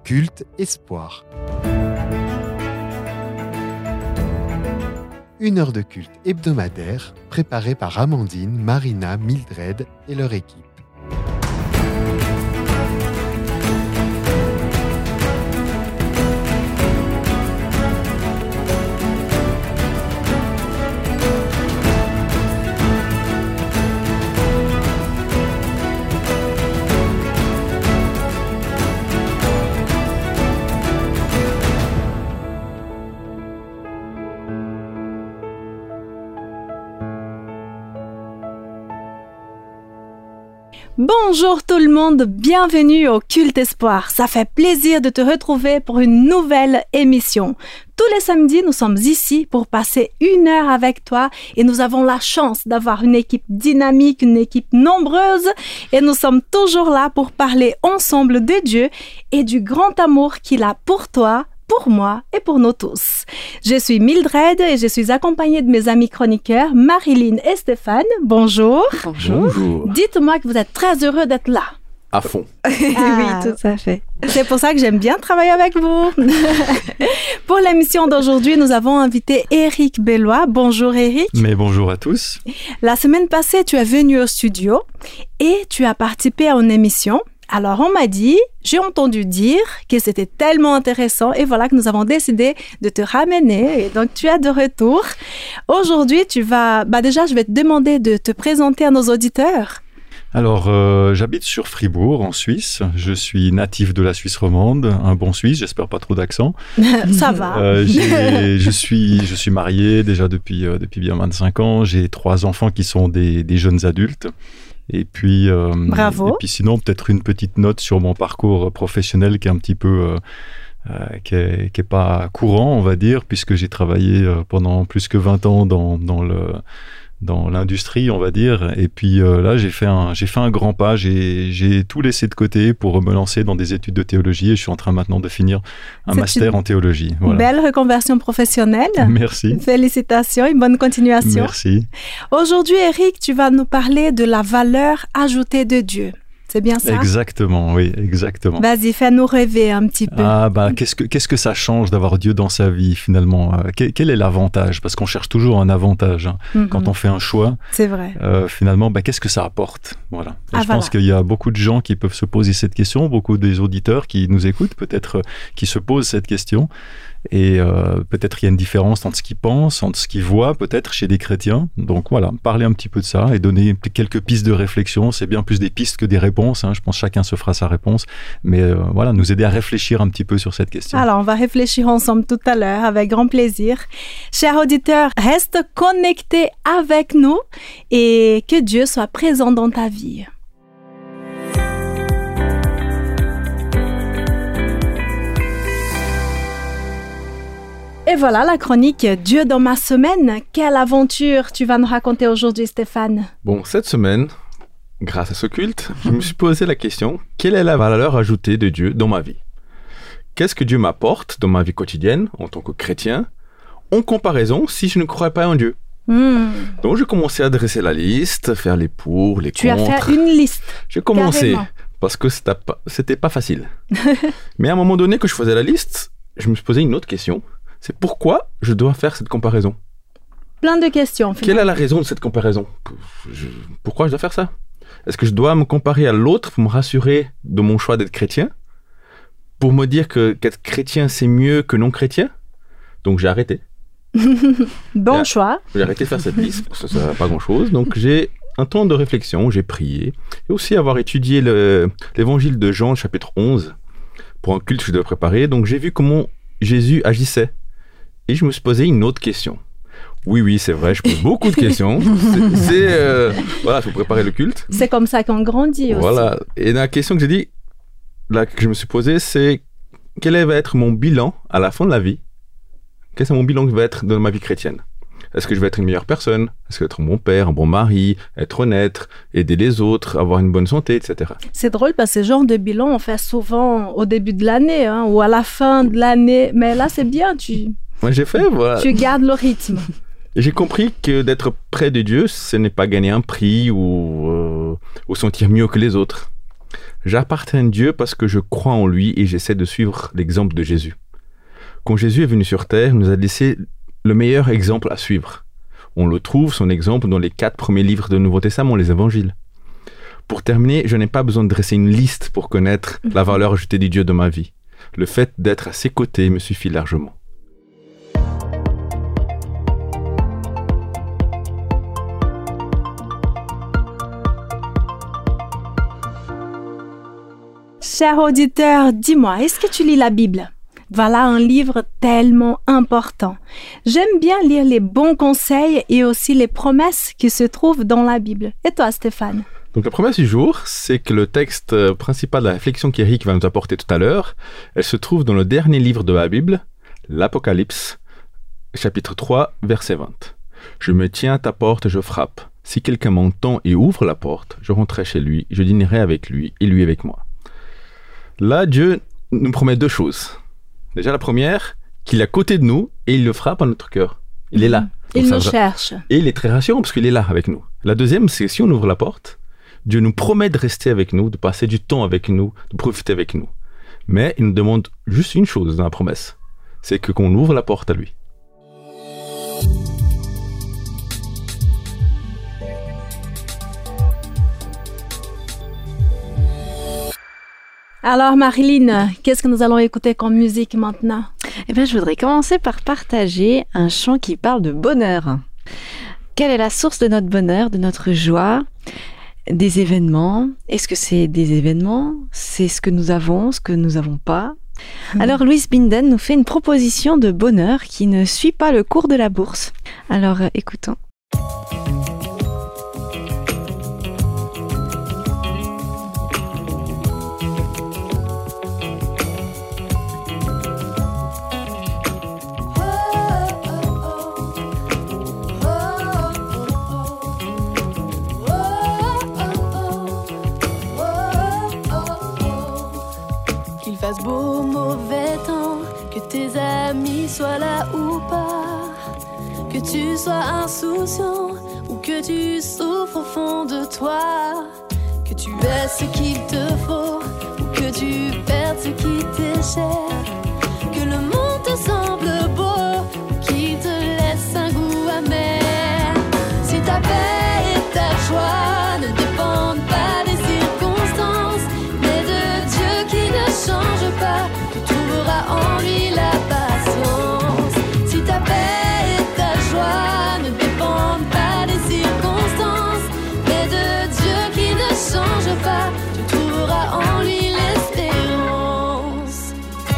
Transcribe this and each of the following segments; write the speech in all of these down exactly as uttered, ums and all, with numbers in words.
Culte Espoir. Une heure de culte hebdomadaire préparée par Amandine, Marina, Mildred et leur équipe. Bonjour tout le monde, bienvenue au Culte Espoir. Ça fait plaisir de te retrouver pour une nouvelle émission. Tous les samedis, nous sommes ici pour passer une heure avec toi et nous avons la chance d'avoir une équipe dynamique, une équipe nombreuse et nous sommes toujours là pour parler ensemble de Dieu et du grand amour qu'il a pour toi, pour moi et pour nous tous. Je suis Mildred et je suis accompagnée de mes amis chroniqueurs Marilyn et Stéphane. Bonjour. Bonjour. Bonjour. Dites-moi que vous êtes très heureux d'être là. À fond. Ah, oui, tout à fait. C'est pour ça que j'aime bien travailler avec vous. Pour l'émission d'aujourd'hui, nous avons invité Éric Bellois. Bonjour Éric. Mais bonjour à tous. La semaine passée, tu es venu au studio et tu as participé à une émission. Alors, on m'a dit, j'ai entendu dire que c'était tellement intéressant et voilà que nous avons décidé de te ramener et donc tu es de retour. Aujourd'hui, tu vas, bah déjà, je vais te demander de te présenter à nos auditeurs. Alors, euh, j'habite sur Fribourg, en Suisse. Je suis natif de la Suisse romande, un bon Suisse, j'espère pas trop d'accent. Ça va. Euh, j'ai, je, suis, je suis marié déjà depuis, euh, depuis bien vingt-cinq ans. J'ai trois enfants qui sont des, des jeunes adultes. Et puis, euh, Bravo. Et puis sinon, peut-être une petite note sur mon parcours professionnel qui est un petit peu, euh, euh, qui est, qui est pas courant, on va dire, puisque j'ai travaillé euh, pendant plus que vingt ans dans, dans le, dans l'industrie, on va dire. Et puis euh, là, j'ai fait un, j'ai fait un grand pas. J'ai, j'ai tout laissé de côté pour me lancer dans des études de théologie. Et je suis en train maintenant de finir un C'est master en théologie. Voilà. Belle reconversion professionnelle. Merci. Félicitations et bonne continuation. Merci. Aujourd'hui, Éric, tu vas nous parler de la valeur ajoutée de Dieu. C'est bien ça? Exactement, oui, exactement. Vas-y, fais-nous rêver un petit peu. Ah, bah, qu'est-ce que, qu'est-ce que ça change d'avoir Dieu dans sa vie, finalement? Quel, quel est l'avantage? Parce qu'on cherche toujours un avantage. Hein. Mm-hmm. Quand on fait un choix, c'est vrai. Euh, finalement, bah, qu'est-ce que ça apporte? Voilà. Et ah, je voilà. pense qu'il y a beaucoup de gens qui peuvent se poser cette question, beaucoup des auditeurs qui nous écoutent, peut-être, euh, qui se posent cette question. Et euh, peut-être il y a une différence entre ce qu'ils pensent, entre ce qu'ils voient peut-être chez des chrétiens. Donc voilà, parler un petit peu de ça et donner quelques pistes de réflexion. C'est bien plus des pistes que des réponses. Hein. Je pense que chacun se fera sa réponse. Mais euh, voilà, nous aider à réfléchir un petit peu sur cette question. Alors, on va réfléchir ensemble tout à l'heure avec grand plaisir. Chers auditeurs, reste connectés avec nous et que Dieu soit présent dans ta vie. Et voilà la chronique Dieu dans ma semaine. Quelle aventure tu vas nous raconter aujourd'hui, Stéphane? Bon, cette semaine, grâce à ce culte, je me suis posé la question, quelle est la valeur ajoutée de Dieu dans ma vie? Qu'est-ce que Dieu m'apporte dans ma vie quotidienne en tant que chrétien, en comparaison si je ne crois pas en Dieu? Mmh. Donc, j'ai commencé à dresser la liste, faire les pour, les tu contre. Tu as fait une liste. J'ai commencé carrément. Parce que c'était pas, c'était pas facile. Mais à un moment donné que je faisais la liste, je me suis posé une autre question. C'est pourquoi je dois faire cette comparaison. Plein de questions. Finalement. Quelle est la raison de cette comparaison? je, Pourquoi je dois faire ça? Est-ce que je dois me comparer à l'autre pour me rassurer de mon choix d'être chrétien? Pour me dire que qu'être chrétien, c'est mieux que non chrétien? Donc j'ai arrêté. Bon j'ai, choix. J'ai arrêté de faire cette liste, parce que ça ne sert à pas grand-chose. Donc j'ai un temps de réflexion, j'ai prié. Et aussi avoir étudié le, l'évangile de Jean, chapitre onze, pour un culte que je devais préparer. Donc j'ai vu comment Jésus agissait. Et je me suis posé une autre question. Oui, oui, c'est vrai, je pose beaucoup de questions. C'est, c'est euh, voilà, il faut préparer le culte. C'est comme ça qu'on grandit aussi. Voilà. Et la question que j'ai dit, là, que je me suis posée, c'est quel va être mon bilan à la fin de la vie? Quel est mon bilan qui va être dans ma vie chrétienne? Est-ce que je vais être une meilleure personne? Est-ce que je vais être un bon père, un bon mari, être honnête, aider les autres, avoir une bonne santé, et cetera. C'est drôle parce que ce genre de bilan, on fait souvent au début de l'année hein, ou à la fin de l'année. Mais là, c'est bien, tu... Moi, j'ai fait, voilà. Tu gardes le rythme. Et j'ai compris que d'être près de Dieu, ce n'est pas gagner un prix ou, euh, ou sentir mieux que les autres. J'appartiens à Dieu parce que je crois en lui et j'essaie de suivre l'exemple de Jésus. Quand Jésus est venu sur terre, il nous a laissé le meilleur exemple à suivre. On le trouve, son exemple, dans les quatre premiers livres du Nouveau Testament, les évangiles. Pour terminer, je n'ai pas besoin de dresser une liste pour connaître la valeur ajoutée de Dieu dans ma vie. Le fait d'être à ses côtés me suffit largement. Cher auditeur, dis-moi, est-ce que tu lis la Bible? Voilà un livre tellement important. J'aime bien lire les bons conseils et aussi les promesses qui se trouvent dans la Bible. Et toi, Stéphane? Donc la promesse du jour, c'est que le texte principal de la réflexion qu'Éric va nous apporter tout à l'heure, elle se trouve dans le dernier livre de la Bible, l'Apocalypse, chapitre trois, verset vingt. « Je me tiens à ta porte et je frappe. Si quelqu'un m'entend et ouvre la porte, je rentrerai chez lui, je dînerai avec lui et lui avec moi. » Là, Dieu nous promet deux choses. Déjà, la première, qu'il est à côté de nous et il le frappe à notre cœur. Il est là. Il Donc, nous ça, cherche. Et il est très rassurant parce qu'il est là avec nous. La deuxième, c'est que si on ouvre la porte, Dieu nous promet de rester avec nous, de passer du temps avec nous, de profiter avec nous. Mais il nous demande juste une chose dans la promesse, c'est que qu'on ouvre la porte à lui. Alors Marilyn, qu'est-ce que nous allons écouter comme musique maintenant? Eh bien, je voudrais commencer par partager un chant qui parle de bonheur. Quelle est la source de notre bonheur, de notre joie, des événements? Est-ce que c'est des événements? C'est ce que nous avons, ce que nous n'avons pas? Mmh. Alors, Louise Binden nous fait une proposition de bonheur qui ne suit pas le cours de la bourse. Alors, euh, écoutons. Fasse beau, mauvais temps, que tes amis soient là ou pas, que tu sois insouciant ou que tu souffres au fond de toi, que tu aies ce qu'il te faut ou que tu perdes ce qui t'est cher, que le monde te semble beau ou qu'il te laisse un goût amer. Si ta paix et ta joie ne dépendent pas des circonstances, mais de Dieu qui ne change pas, tu trouveras en lui la patience. Si ta paix et ta joie ne dépendent pas des circonstances, mais de Dieu qui ne change pas, tu trouveras en lui l'espérance.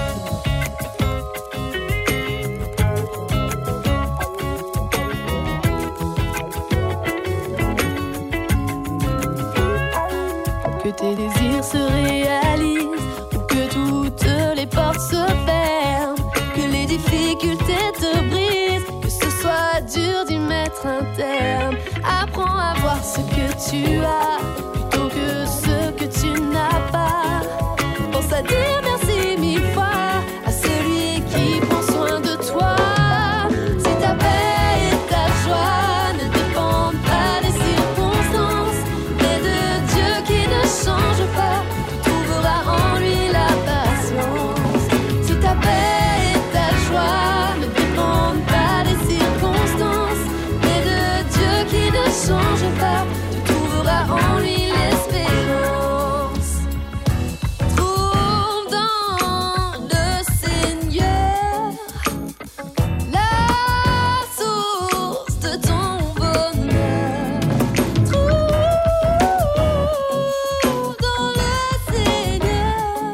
Que tes désirs se réalisent, toutes les portes se ferment, que les difficultés te brisent, que ce soit dur d'y mettre un terme. Apprends à voir ce que tu as plutôt que ce que tu n'as pas. Pense à dire merci mille fois à celui qui prend soin de toi. Si ta paix et ta joie ne dépendent pas des circonstances, mais de Dieu qui ne change pas, tu trouveras en lui la patience. Si ta paix et ta joie ne dépendent pas des circonstances, mais de Dieu qui ne change pas, tu trouveras en lui l'espérance. Trouve dans le Seigneur la source de ton bonheur. Trouve dans le Seigneur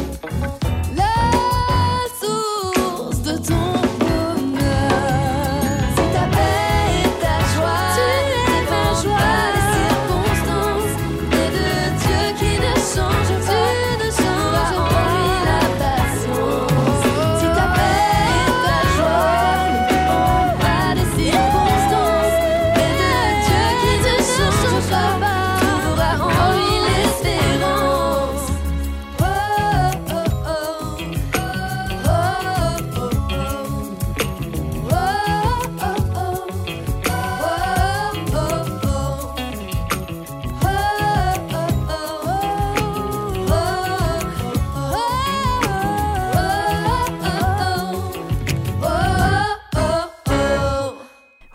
la source de ton bonheur. Si ta paix et ta joie ne dépendent pas des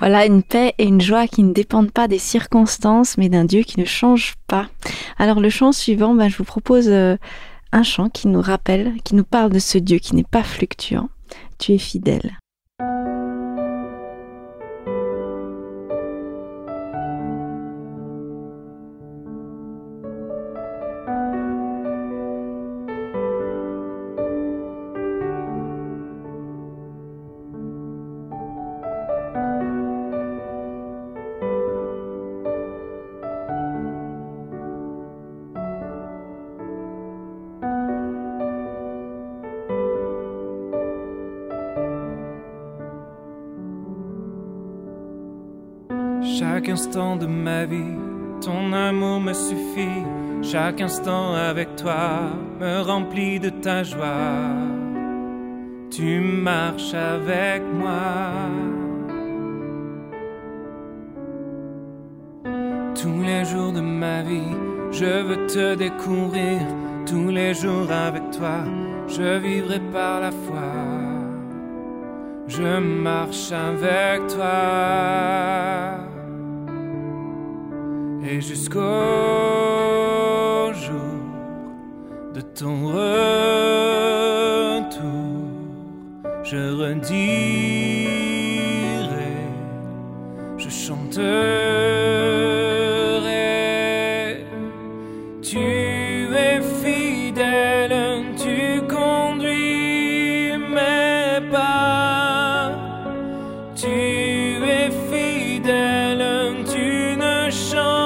Voilà, une paix et une joie qui ne dépendent pas des circonstances, mais d'un Dieu qui ne change pas. Alors le chant suivant, ben, je vous propose euh, un chant qui nous rappelle, qui nous parle de ce Dieu qui n'est pas fluctuant. Tu es fidèle. Chaque instant de ma vie, ton amour me suffit. Chaque instant avec toi me remplit de ta joie. Tu marches avec moi. Tous les jours de ma vie, je veux te découvrir. Tous les jours avec toi, je vivrai par la foi. Je marche avec toi. Et jusqu'au jour de ton retour, je redirai, je chanterai. Tu es fidèle, tu conduis mes pas. Tu es fidèle, tu ne changes.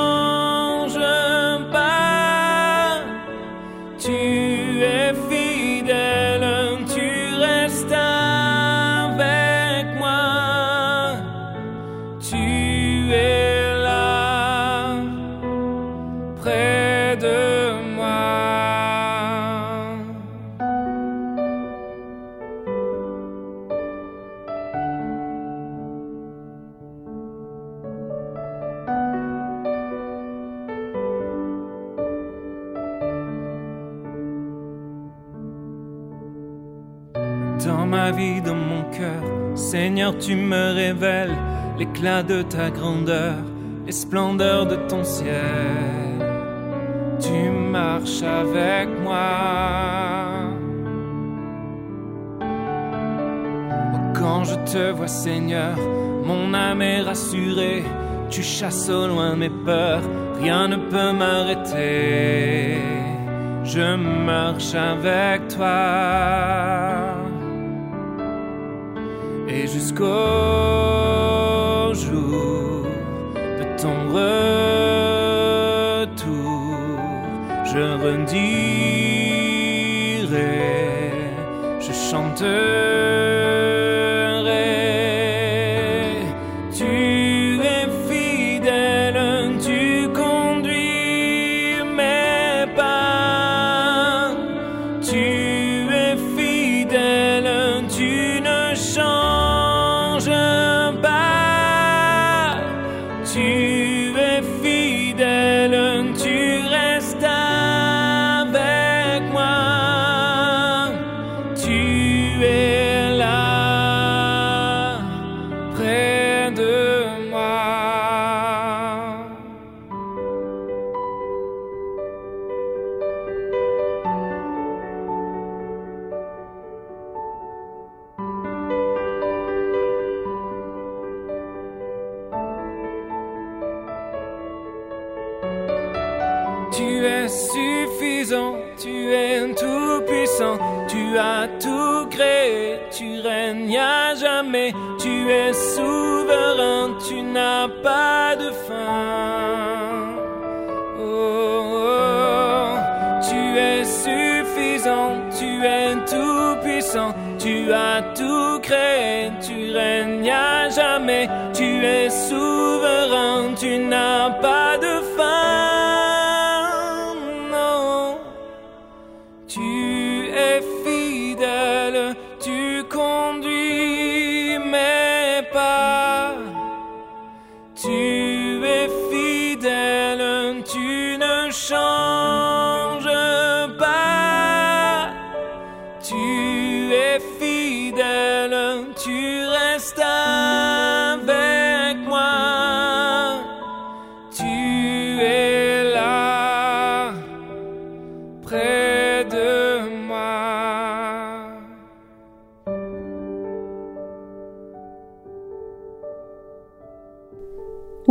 Dans ma vie, dans mon cœur, Seigneur, tu me révèles l'éclat de ta grandeur, les splendeurs de ton ciel. Tu marches avec moi. Oh, quand je te vois, Seigneur, mon âme est rassurée. Tu chasses au loin mes peurs, rien ne peut m'arrêter. Je marche avec toi. Et jusqu'au jour de ton retour, je redirai, je chanterai. Tu es fidèle, tu conduis mes pas. Tu es fidèle, tu ne changes. Tu es suffisant, tu es tout puissant, tu as tout créé, tu règnes à jamais, tu es souverain, tu n'as pas de fin. Oh, oh, tu es suffisant, tu es tout puissant, tu as tout créé, tu règnes à jamais, tu es souverain, tu n'as pas de fin. Tu es fidèle, tu conduis mes pas. Tu es fidèle, tu ne changes pas. Tu es fidèle, tu restes avec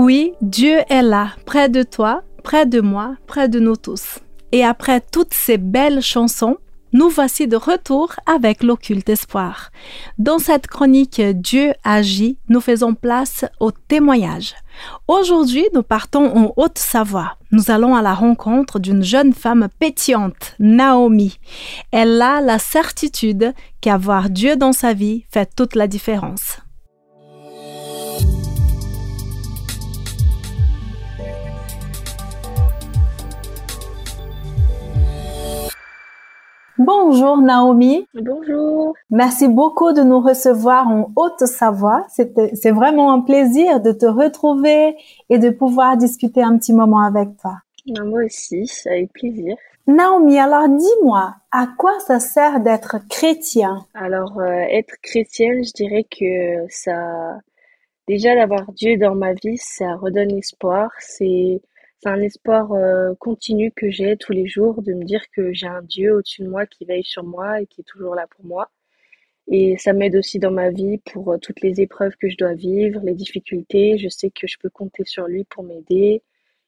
Oui, Dieu est là, près de toi, près de moi, près de nous tous. Et après toutes ces belles chansons, nous voici de retour avec l'Occulte Espoir. Dans cette chronique Dieu agit, nous faisons place au témoignage. Aujourd'hui, nous partons en Haute-Savoie. Nous allons à la rencontre d'une jeune femme pétillante, Naomi. Elle a la certitude qu'avoir Dieu dans sa vie fait toute la différence. Bonjour Naomi. Bonjour. Merci beaucoup de nous recevoir en Haute-Savoie. C'était, c'est vraiment un plaisir de te retrouver et de pouvoir discuter un petit moment avec toi. Moi aussi, avec plaisir. Naomi, alors dis-moi, à quoi ça sert d'être chrétien? Alors, euh, être chrétienne, je dirais que ça... Déjà, d'avoir Dieu dans ma vie, ça redonne espoir. C'est... C'est un espoir euh, continu que j'ai tous les jours, de me dire que j'ai un Dieu au-dessus de moi qui veille sur moi et qui est toujours là pour moi. Et ça m'aide aussi dans ma vie pour euh, toutes les épreuves que je dois vivre, les difficultés. Je sais que je peux compter sur lui pour m'aider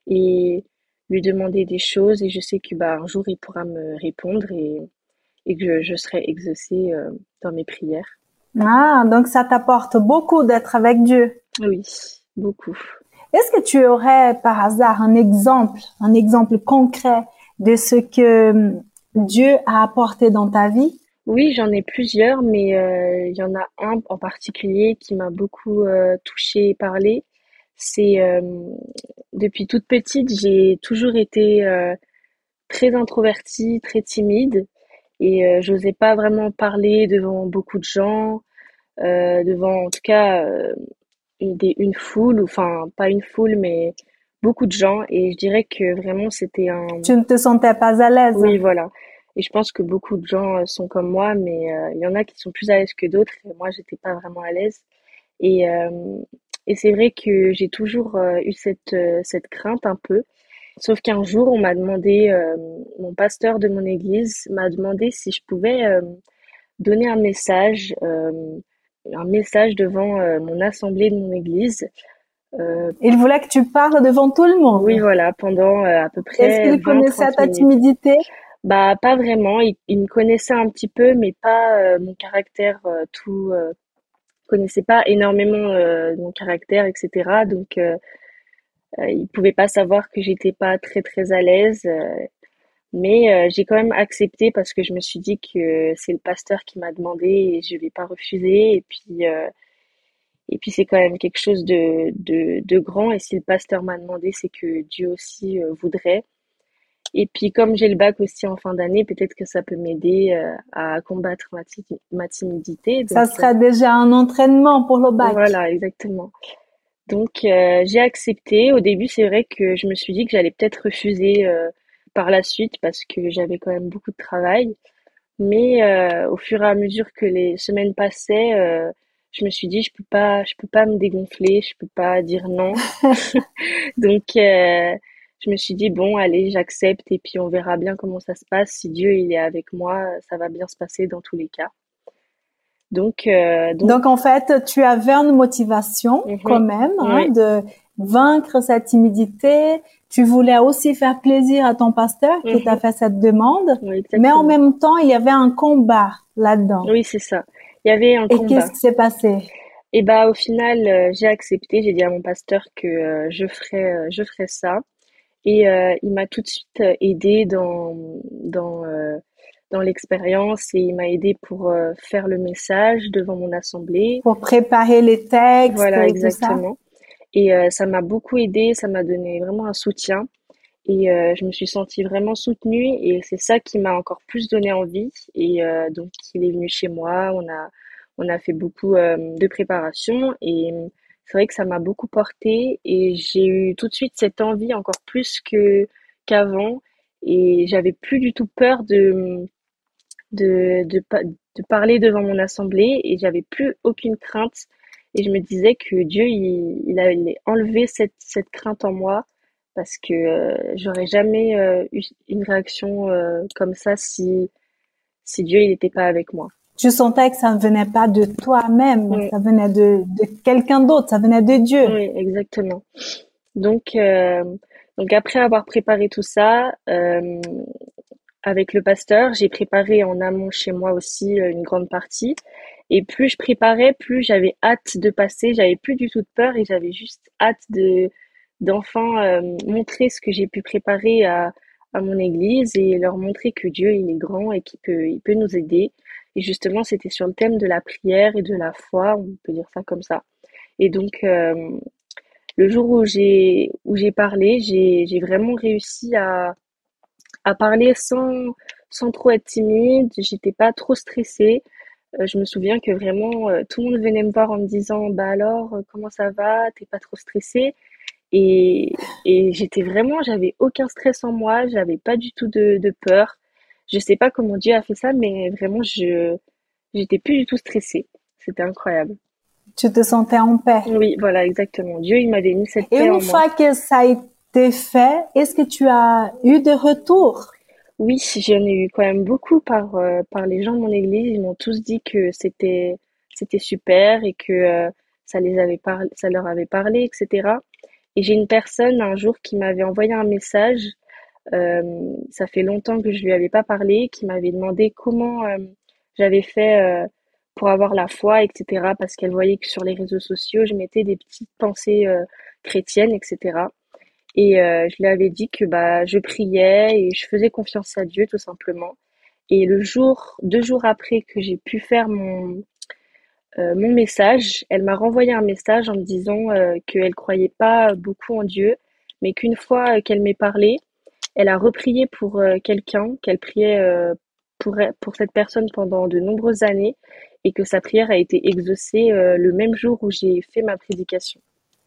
et lui demander des choses. Et je sais que bah, un jour, il pourra me répondre et, et que je, je serai exaucée euh, dans mes prières. Ah, donc ça t'apporte beaucoup d'être avec Dieu. Oui, beaucoup. Est-ce que tu aurais par hasard un exemple, un exemple concret de ce que Dieu a apporté dans ta vie? Oui, j'en ai plusieurs, mais euh, il y en a un en particulier qui m'a beaucoup euh, touchée et parlé. C'est euh, depuis toute petite, j'ai toujours été euh, très introvertie, très timide, et euh, j'osais pas vraiment parler devant beaucoup de gens, euh, devant en tout cas euh, une, des, une foule, enfin pas une foule, mais beaucoup de gens. Et je dirais que vraiment c'était un... Tu ne te sentais pas à l'aise? Oui, voilà. Et je pense que beaucoup de gens sont comme moi, mais euh, il y en a qui sont plus à l'aise que d'autres. Et moi, j'étais pas vraiment à l'aise. Et, euh, et c'est vrai que j'ai toujours euh, eu cette, euh, cette crainte un peu. Sauf qu'un jour, on m'a demandé, euh, mon pasteur de mon église m'a demandé si je pouvais euh, donner un message, euh, un message devant euh, mon assemblée de mon église. Euh, il voulait que tu parles devant tout le monde. Oui, voilà, pendant euh, à peu près. Est-ce qu'il connaissait ta timidité? Bah, pas vraiment. Il, il me connaissait un petit peu, mais pas euh, mon caractère euh, tout. Euh, connaissait pas énormément euh, mon caractère, et cetera. Donc, euh, euh, il pouvait pas savoir que j'étais pas très très à l'aise. Euh, mais euh, j'ai quand même accepté parce que je me suis dit que c'est le pasteur qui m'a demandé et je vais pas refuser. Et puis. Euh, Et puis c'est quand même quelque chose de, de, de grand, et si le pasteur m'a demandé, c'est que Dieu aussi euh, voudrait. Et puis comme j'ai le bac aussi en fin d'année, peut-être que ça peut m'aider euh, à combattre ma, ti- ma timidité. Donc, ça serait euh, déjà un entraînement pour le bac. Voilà, exactement. Donc euh, j'ai accepté. Au début, c'est vrai que je me suis dit que j'allais peut-être refuser euh, par la suite parce que j'avais quand même beaucoup de travail. Mais euh, au fur et à mesure que les semaines passaient, euh, je me suis dit je peux pas je peux pas me dégonfler, je peux pas dire non. Donc euh, je me suis dit bon allez, j'accepte et puis on verra bien comment ça se passe. Si Dieu il est avec moi, ça va bien se passer dans tous les cas. Donc euh, donc, donc en fait, tu avais une motivation mm-hmm. quand même hein, oui. de vaincre cette timidité. Tu voulais aussi faire plaisir à ton pasteur qui mm-hmm. t'a fait cette demande, oui, mais en même temps, il y avait un combat là-dedans. Oui, c'est ça. Il y avait un Et combat. Et qu'est-ce qui s'est passé? Et bah au final, euh, j'ai accepté. J'ai dit à mon pasteur que euh, je ferais, euh, je ferais ça. Et euh, il m'a tout de suite aidé dans dans euh, dans l'expérience et il m'a aidé pour euh, faire le message devant mon assemblée. Pour préparer les textes. Voilà, et exactement. Tout ça. Et euh, ça m'a beaucoup aidé. Ça m'a donné vraiment un soutien. Et euh, je me suis sentie vraiment soutenue et c'est ça qui m'a encore plus donné envie. Et euh, donc, il est venu chez moi, on a, on a fait beaucoup euh, de préparation et c'est vrai que ça m'a beaucoup portée et j'ai eu tout de suite cette envie encore plus que qu'avant et j'avais plus du tout peur de, de, de, de parler devant mon assemblée et j'avais plus aucune crainte et je me disais que Dieu, il, il allait enlever cette, cette crainte en moi. Parce que euh, j'aurais jamais euh, eu une réaction euh, comme ça si, si Dieu il n'était pas avec moi. Tu sentais que ça ne venait pas de toi-même, oui. Ça venait de, de quelqu'un d'autre, ça venait de Dieu. Oui, exactement. Donc, euh, donc après avoir préparé tout ça, euh, avec le pasteur, j'ai préparé en amont chez moi aussi euh, une grande partie. Et plus je préparais, plus j'avais hâte de passer. J'avais plus du tout de peur et j'avais juste hâte de d'enfin euh, montrer ce que j'ai pu préparer à à mon église et leur montrer que Dieu il est grand et qu'il peut il peut nous aider. Et justement, c'était sur le thème de la prière et de la foi, on peut dire ça comme ça. Et donc euh, le jour où j'ai où j'ai parlé, j'ai j'ai vraiment réussi à à parler sans sans trop être timide. J'étais pas trop stressée. Euh, je me souviens que vraiment euh, tout le monde venait me voir en me disant bah alors euh, comment ça va? T'es pas trop stressée? Et et j'étais vraiment, j'avais aucun stress en moi, j'avais pas du tout de de peur. Je sais pas comment Dieu a fait ça, mais vraiment je j'étais plus du tout stressée. C'était incroyable. Tu te sentais en paix. Oui, voilà, exactement. Dieu, il m'avait mis cette Et paix une en moi. fois que ça a été fait, est-ce que tu as eu de retours? Oui, j'en ai eu quand même beaucoup par euh, par les gens de mon église. Ils m'ont tous dit que c'était c'était super et que euh, ça les avait par... ça leur avait parlé, et cetera. Et j'ai une personne un jour qui m'avait envoyé un message. Euh, ça fait longtemps que je lui avais pas parlé, qui m'avait demandé comment euh, j'avais fait euh, pour avoir la foi, et cetera. Parce qu'elle voyait que sur les réseaux sociaux, je mettais des petites pensées euh, chrétiennes, et cetera. Et euh, je lui avais dit que bah je priais et je faisais confiance à Dieu tout simplement. Et le jour, deux jours après que j'ai pu faire mon euh, mon message, elle m'a renvoyé un message en me disant euh, qu'elle croyait pas beaucoup en Dieu, mais qu'une fois euh, qu'elle m'ait parlé, elle a reprié pour euh, quelqu'un, qu'elle priait euh, pour pour cette personne pendant de nombreuses années et que sa prière a été exaucée euh, le même jour où j'ai fait ma prédication.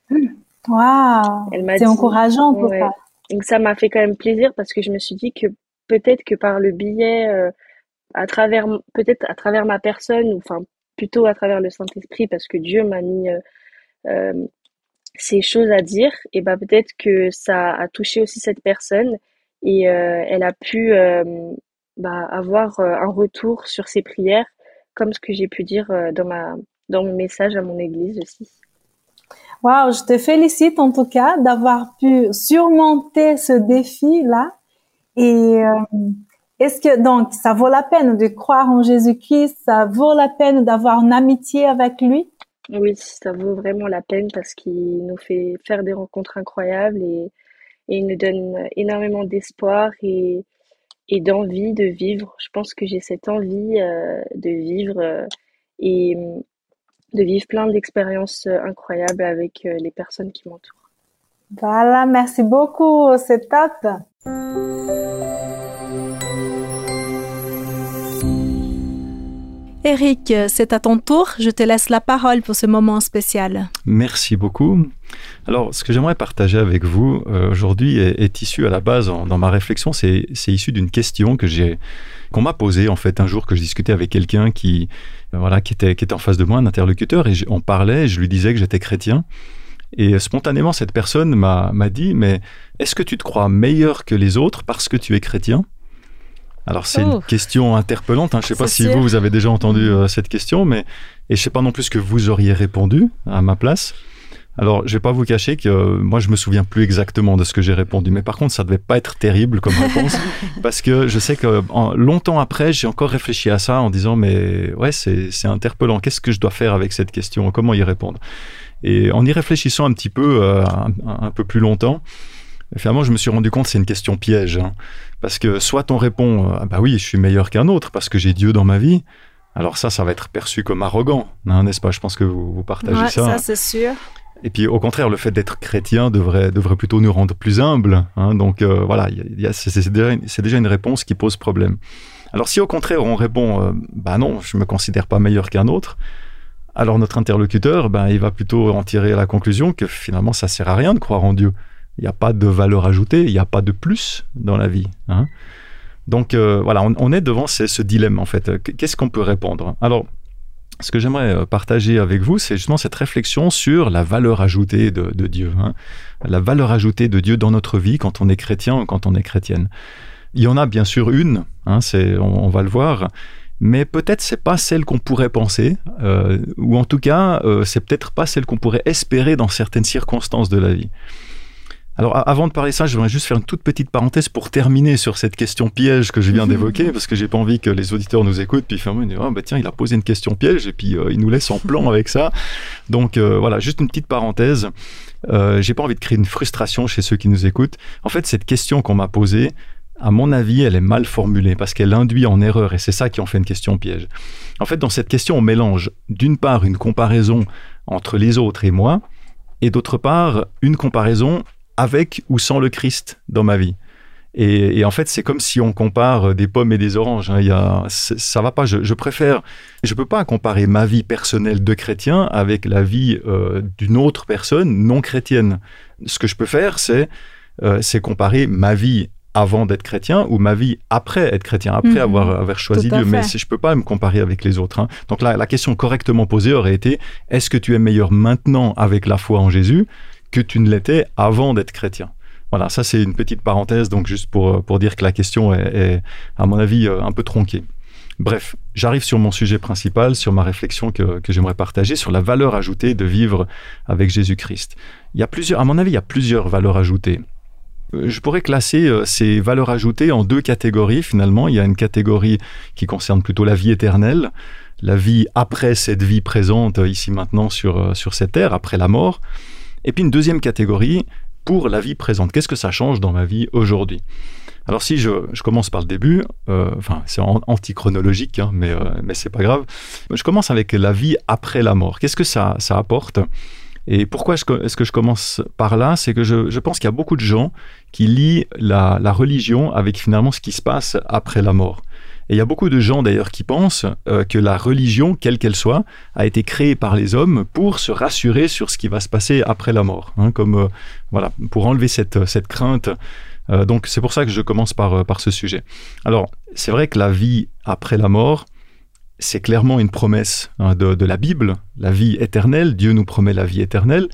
Waouh, Elle m'a c'est dit, encourageant pour ouais. toi. Donc ça m'a fait quand même plaisir parce que je me suis dit que peut-être que par le biais, euh, à travers, peut-être à travers ma personne, ou enfin plutôt à travers le Saint-Esprit, parce que Dieu m'a mis euh, euh, ces choses à dire, et bah peut-être que ça a touché aussi cette personne et euh, elle a pu euh, bah, avoir euh, un retour sur ses prières, comme ce que j'ai pu dire euh, dans ma dans mon message à mon église aussi. Waouh, je te félicite en tout cas d'avoir pu surmonter ce défi-là. Et euh, est-ce que donc ça vaut la peine de croire en Jésus-Christ? Ça vaut la peine d'avoir une amitié avec lui? Oui, ça vaut vraiment la peine parce qu'il nous fait faire des rencontres incroyables et, et il nous donne énormément d'espoir et, et d'envie de vivre. Je pense que j'ai cette envie euh, de vivre euh, et de vivre plein d'expériences euh, incroyables avec euh, les personnes qui m'entourent. Voilà, merci beaucoup, c'est top. Eric, c'est à ton tour. Je te laisse la parole pour ce moment spécial. Merci beaucoup. Alors, ce que j'aimerais partager avec vous euh, aujourd'hui est, est issu à la base, en, dans ma réflexion, c'est, c'est issu d'une question que j'ai, qu'on m'a posée en fait un jour que je discutais avec quelqu'un qui, euh, voilà, qui était, qui était en face de moi, un interlocuteur, et on parlait, et je lui disais que j'étais chrétien. Et spontanément, cette personne m'a, m'a dit, mais est-ce que tu te crois meilleur que les autres parce que tu es chrétien ? Alors, c'est oh. une question interpellante. Hein. Je ne sais pas si sûr. vous, vous avez déjà entendu euh, cette question, mais et je ne sais pas non plus ce que vous auriez répondu à ma place. Alors, je ne vais pas vous cacher que euh, moi, je ne me souviens plus exactement de ce que j'ai répondu. Mais par contre, ça ne devait pas être terrible comme réponse. Parce que je sais que en, longtemps après, j'ai encore réfléchi à ça en disant, mais ouais, c'est, c'est interpellant. Qu'est-ce que je dois faire avec cette question ? Comment y répondre ? Et en y réfléchissant un petit peu, euh, un, un peu plus longtemps, finalement, je me suis rendu compte que c'est une question piège. Hein. Parce que soit on répond ah « bah oui, je suis meilleur qu'un autre parce que j'ai Dieu dans ma vie », alors ça, ça va être perçu comme arrogant, hein, n'est-ce pas ? Je pense que vous, vous partagez ouais, ça. ça, c'est sûr. Et puis, au contraire, le fait d'être chrétien devrait, devrait plutôt nous rendre plus humbles. Hein, donc, euh, voilà, y y a, c'est, c'est, déjà une, c'est déjà une réponse qui pose problème. Alors, si au contraire, on répond euh, « bah non, je ne me considère pas meilleur qu'un autre », alors notre interlocuteur, ben, il va plutôt en tirer la conclusion que finalement, ça ne sert à rien de croire en Dieu. Il n'y a pas de valeur ajoutée, il n'y a pas de plus dans la vie. Hein. Donc euh, voilà, on, on est devant ce, ce dilemme en fait. Qu'est-ce qu'on peut répondre ? Alors, ce que j'aimerais partager avec vous, c'est justement cette réflexion sur la valeur ajoutée de, de Dieu. Hein. La valeur ajoutée de Dieu dans notre vie quand on est chrétien ou quand on est chrétienne. Il y en a bien sûr une, hein, c'est, on, on va le voir, mais peut-être c'est pas celle qu'on pourrait penser, euh, ou en tout cas, euh, c'est peut-être pas celle qu'on pourrait espérer dans certaines circonstances de la vie. Alors, avant de parler de ça, je voudrais juste faire une toute petite parenthèse pour terminer sur cette question piège que je viens d'évoquer, parce que j'ai pas envie que les auditeurs nous écoutent, puis finalement, ils disent, oh, bah, tiens, il a posé une question piège, et puis euh, il nous laisse en plan avec ça. Donc, euh, voilà, juste une petite parenthèse. Euh, j'ai pas envie de créer une frustration chez ceux qui nous écoutent. En fait, cette question qu'on m'a posée, à mon avis, elle est mal formulée, parce qu'elle induit en erreur, et c'est ça qui en fait une question piège. En fait, dans cette question, on mélange, d'une part, une comparaison entre les autres et moi, et d'autre part, une comparaison avec ou sans le Christ dans ma vie. Et, et en fait, c'est comme si on compare des pommes et des oranges. Hein. Il y a, ça va pas. Je, je préfère, je peux pas comparer ma vie personnelle de chrétien avec la vie euh, d'une autre personne non chrétienne. Ce que je peux faire, c'est, euh, c'est comparer ma vie avant d'être chrétien ou ma vie après être chrétien, après mmh, avoir, avoir choisi Dieu. Mais je peux pas me comparer avec les autres. Hein. Donc là, la question correctement posée aurait été, est-ce que tu es meilleur maintenant avec la foi en Jésus que tu ne l'étais avant d'être chrétien? Voilà, ça c'est une petite parenthèse, donc juste pour, pour dire que la question est, est, à mon avis, un peu tronquée. Bref, j'arrive sur mon sujet principal, sur ma réflexion que, que j'aimerais partager, sur la valeur ajoutée de vivre avec Jésus-Christ. Il y a plusieurs, à mon avis, il y a plusieurs valeurs ajoutées. Je pourrais classer ces valeurs ajoutées en deux catégories, finalement. Il y a une catégorie qui concerne plutôt la vie éternelle, la vie après cette vie présente, ici maintenant sur, sur cette terre, après la mort. Et puis une deuxième catégorie pour la vie présente. Qu'est-ce que ça change dans ma vie aujourd'hui? Alors si je, je commence par le début, euh, enfin c'est en, anti-chronologique, hein, mais, euh, mais c'est pas grave. Je commence avec la vie après la mort. Qu'est-ce que ça, ça apporte? Et pourquoi est-ce que je commence par là? C'est que je, je pense qu'il y a beaucoup de gens qui lient la, la religion avec finalement ce qui se passe après la mort. Et il y a beaucoup de gens d'ailleurs qui pensent euh, que la religion, quelle qu'elle soit, a été créée par les hommes pour se rassurer sur ce qui va se passer après la mort, hein, comme euh, voilà, pour enlever cette, cette crainte. Euh, donc c'est pour ça que je commence par, par ce sujet. Alors c'est vrai que la vie après la mort, c'est clairement une promesse hein, de, de la Bible, la vie éternelle. Dieu nous promet la vie éternelle.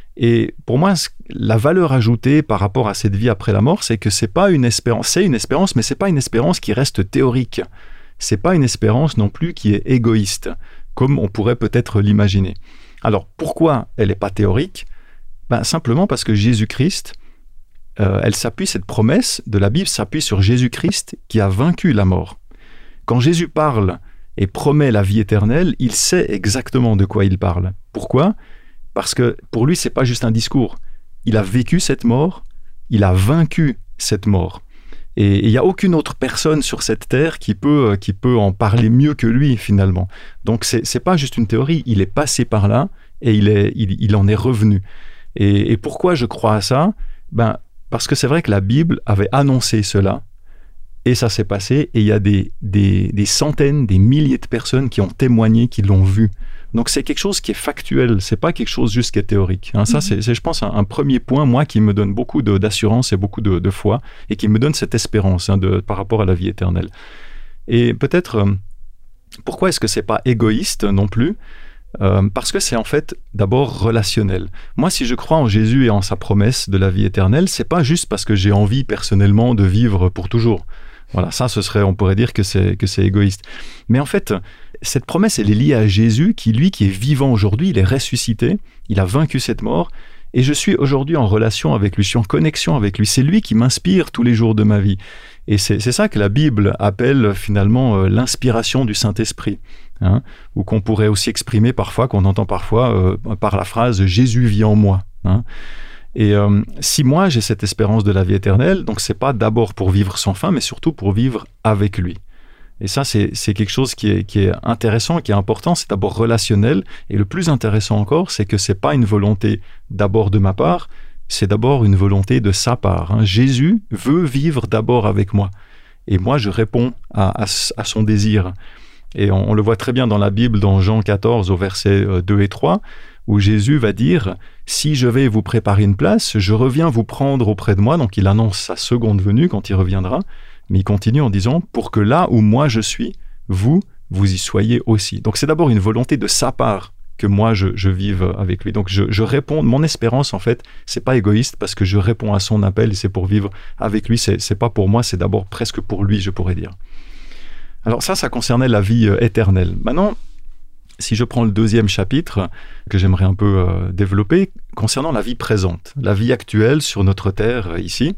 Et pour moi, la valeur ajoutée par rapport à cette vie après la mort, c'est que c'est pas une espérance, c'est une espérance, mais c'est pas une espérance qui reste théorique. C'est pas une espérance non plus qui est égoïste, comme on pourrait peut-être l'imaginer. Alors, pourquoi elle n'est pas théorique? Ben, simplement parce que Jésus-Christ, euh, elle s'appuie, cette promesse de la Bible s'appuie sur Jésus-Christ qui a vaincu la mort. Quand Jésus parle et promet la vie éternelle, il sait exactement de quoi il parle. Pourquoi? Parce que pour lui, c'est pas juste un discours. Il a vécu cette mort, il a vaincu cette mort. Et il n'y a aucune autre personne sur cette terre qui peut, qui peut en parler mieux que lui, finalement. Donc, c'est, c'est pas juste une théorie, il est passé par là et il, est, il, il en est revenu. Et, et pourquoi je crois à ça? Ben, parce que c'est vrai que la Bible avait annoncé cela, et ça s'est passé, et il y a des, des, des centaines, des milliers de personnes qui ont témoigné, qui l'ont vu. Donc c'est quelque chose qui est factuel, c'est pas quelque chose juste qui est théorique. Hein, ça, c'est, c'est, je pense, un, un premier point, moi, qui me donne beaucoup de, d'assurance et beaucoup de, de foi, et qui me donne cette espérance hein, de, par rapport à la vie éternelle. Et peut-être, euh, pourquoi est-ce que c'est pas égoïste non plus? euh, Parce que c'est en fait d'abord relationnel. Moi, si je crois en Jésus et en sa promesse de la vie éternelle, c'est pas juste parce que j'ai envie personnellement de vivre pour toujours. Voilà, ça, ce serait, on pourrait dire que c'est, que c'est égoïste. Mais en fait, cette promesse, elle est liée à Jésus, qui, lui, qui est vivant aujourd'hui, il est ressuscité, il a vaincu cette mort, et je suis aujourd'hui en relation avec lui, je suis en connexion avec lui. C'est lui qui m'inspire tous les jours de ma vie. Et c'est, c'est ça que la Bible appelle finalement euh, l'inspiration du Saint-Esprit, hein, ou qu'on pourrait aussi exprimer parfois, qu'on entend parfois euh, par la phrase « Jésus vit en moi hein ». Et euh, si moi j'ai cette espérance de la vie éternelle, donc c'est pas d'abord pour vivre sans fin, mais surtout pour vivre avec lui. Et ça, c'est, c'est quelque chose qui est, qui est intéressant, qui est important, c'est d'abord relationnel. Et le plus intéressant encore, c'est que c'est pas une volonté d'abord de ma part, c'est d'abord une volonté de sa part. Hein. Jésus veut vivre d'abord avec moi. Et moi, je réponds à, à, à son désir. Et on, on le voit très bien dans la Bible, dans Jean quatorze, au verset deux et trois, où Jésus va dire « Si je vais vous préparer une place, je reviens vous prendre auprès de moi. » Donc il annonce sa seconde venue quand il reviendra. Mais il continue en disant « Pour que là où moi je suis, vous, vous y soyez aussi. » Donc c'est d'abord une volonté de sa part que moi je, je vive avec lui. Donc je, je réponds, mon espérance en fait, c'est pas égoïste parce que je réponds à son appel et c'est pour vivre avec lui. C'est, c'est pas pour moi, c'est d'abord presque pour lui, je pourrais dire. Alors ça, ça concernait la vie euh, éternelle. Maintenant, si je prends le deuxième chapitre, que j'aimerais un peu euh, développer, concernant la vie présente, la vie actuelle sur notre terre euh, ici,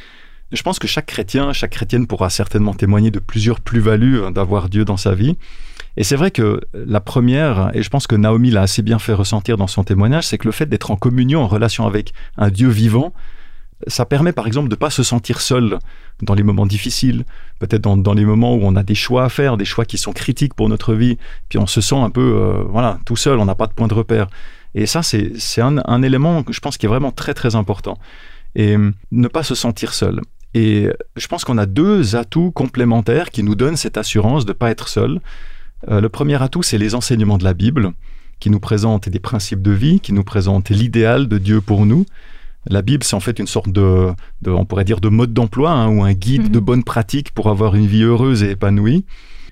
je pense que chaque chrétien, chaque chrétienne pourra certainement témoigner de plusieurs plus-values hein, d'avoir Dieu dans sa vie. Et c'est vrai que la première, et je pense que Naomi l'a assez bien fait ressentir dans son témoignage, c'est que le fait d'être en communion, en relation avec un Dieu vivant, ça permet par exemple de ne pas se sentir seul dans les moments difficiles, peut-être dans, dans les moments où on a des choix à faire, des choix qui sont critiques pour notre vie, puis on se sent un peu euh, voilà, tout seul, on n'a pas de point de repère. Et ça, c'est, c'est un, un élément que je pense qui est vraiment très très important. Et euh, ne pas se sentir seul. Et je pense qu'on a deux atouts complémentaires qui nous donnent cette assurance de ne pas être seul. Euh, le premier atout, c'est les enseignements de la Bible, qui nous présentent des principes de vie, qui nous présentent l'idéal de Dieu pour nous. La Bible, c'est en fait une sorte de, de on pourrait dire, de mode d'emploi, hein, ou un guide mmh. de bonnes pratiques pour avoir une vie heureuse et épanouie.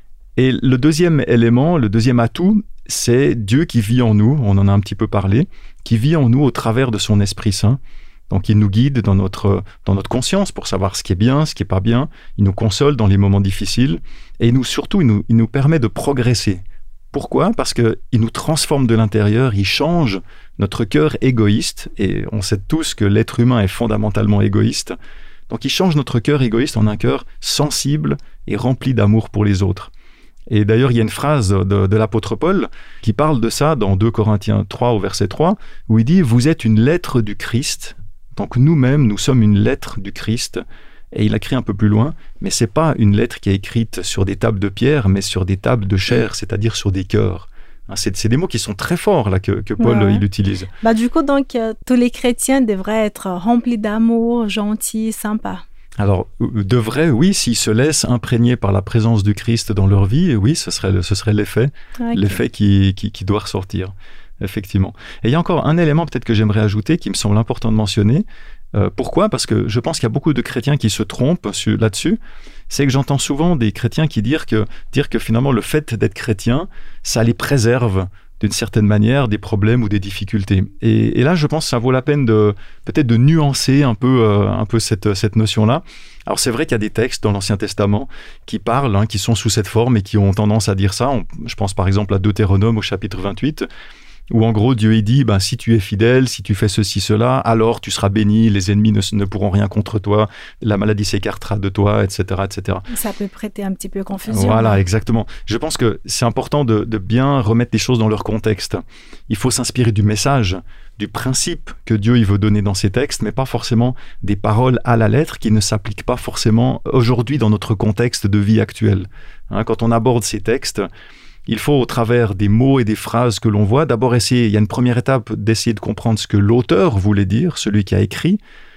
Et le deuxième élément, le deuxième atout, c'est Dieu qui vit en nous, on en a un petit peu parlé, qui vit en nous au travers de son Esprit Saint. Donc il nous guide dans notre, dans notre conscience pour savoir ce qui est bien, ce qui n'est pas bien. Il nous console dans les moments difficiles. Et nous, surtout, il nous, il nous permet de progresser. Pourquoi ? Parce qu'il nous transforme de l'intérieur, il change notre cœur égoïste. Et on sait tous que l'être humain est fondamentalement égoïste. Donc il change notre cœur égoïste en un cœur sensible et rempli d'amour pour les autres. Et d'ailleurs, il y a une phrase de, de l'apôtre Paul qui parle de ça dans deux Corinthiens trois au verset trois, où il dit « Vous êtes une lettre du Christ ». Donc nous-mêmes, nous sommes une lettre du Christ. Et il a écrit un peu plus loin, mais c'est pas une lettre qui est écrite sur des tables de pierre, mais sur des tables de chair, c'est-à-dire sur des cœurs. C'est, c'est des mots qui sont très forts là, que, que Paul ouais. il utilise. Bah, du coup, donc, euh, tous les chrétiens devraient être remplis d'amour, gentils, sympas. Alors, devraient, oui, s'ils se laissent imprégner par la présence du Christ dans leur vie, oui, ce serait, le, ce serait l'effet, okay. l'effet qui, qui, qui doit ressortir. Effectivement. Et il y a encore un élément peut-être que j'aimerais ajouter qui me semble important de mentionner. Euh, pourquoi ? Parce que je pense qu'il y a beaucoup de chrétiens qui se trompent sur, là-dessus. C'est que j'entends souvent des chrétiens qui disent que, dire que finalement le fait d'être chrétien, ça les préserve d'une certaine manière des problèmes ou des difficultés. Et, et là, je pense que ça vaut la peine de peut-être de nuancer un peu, euh, un peu cette, cette notion-là. Alors c'est vrai qu'il y a des textes dans l'Ancien Testament qui parlent, hein, qui sont sous cette forme et qui ont tendance à dire ça. On, je pense par exemple à Deutéronome au chapitre vingt-huit, où en gros Dieu il dit ben, si tu es fidèle, si tu fais ceci, cela, alors tu seras béni, les ennemis ne, ne pourront rien contre toi, la maladie s'écartera de toi, et cetera, et cetera. Ça peut prêter un petit peu confusion. Voilà, exactement. Je pense que c'est important de, de bien remettre les choses dans leur contexte. Il faut s'inspirer du message, du principe que Dieu il veut donner dans ses textes, mais pas forcément des paroles à la lettre qui ne s'appliquent pas forcément aujourd'hui dans notre contexte de vie actuelle. Hein, quand on aborde ces textes, il faut, au travers des mots et des phrases que l'on voit, d'abord essayer, il y a une première étape d'essayer de comprendre ce que l'auteur voulait dire, celui qui a écrit,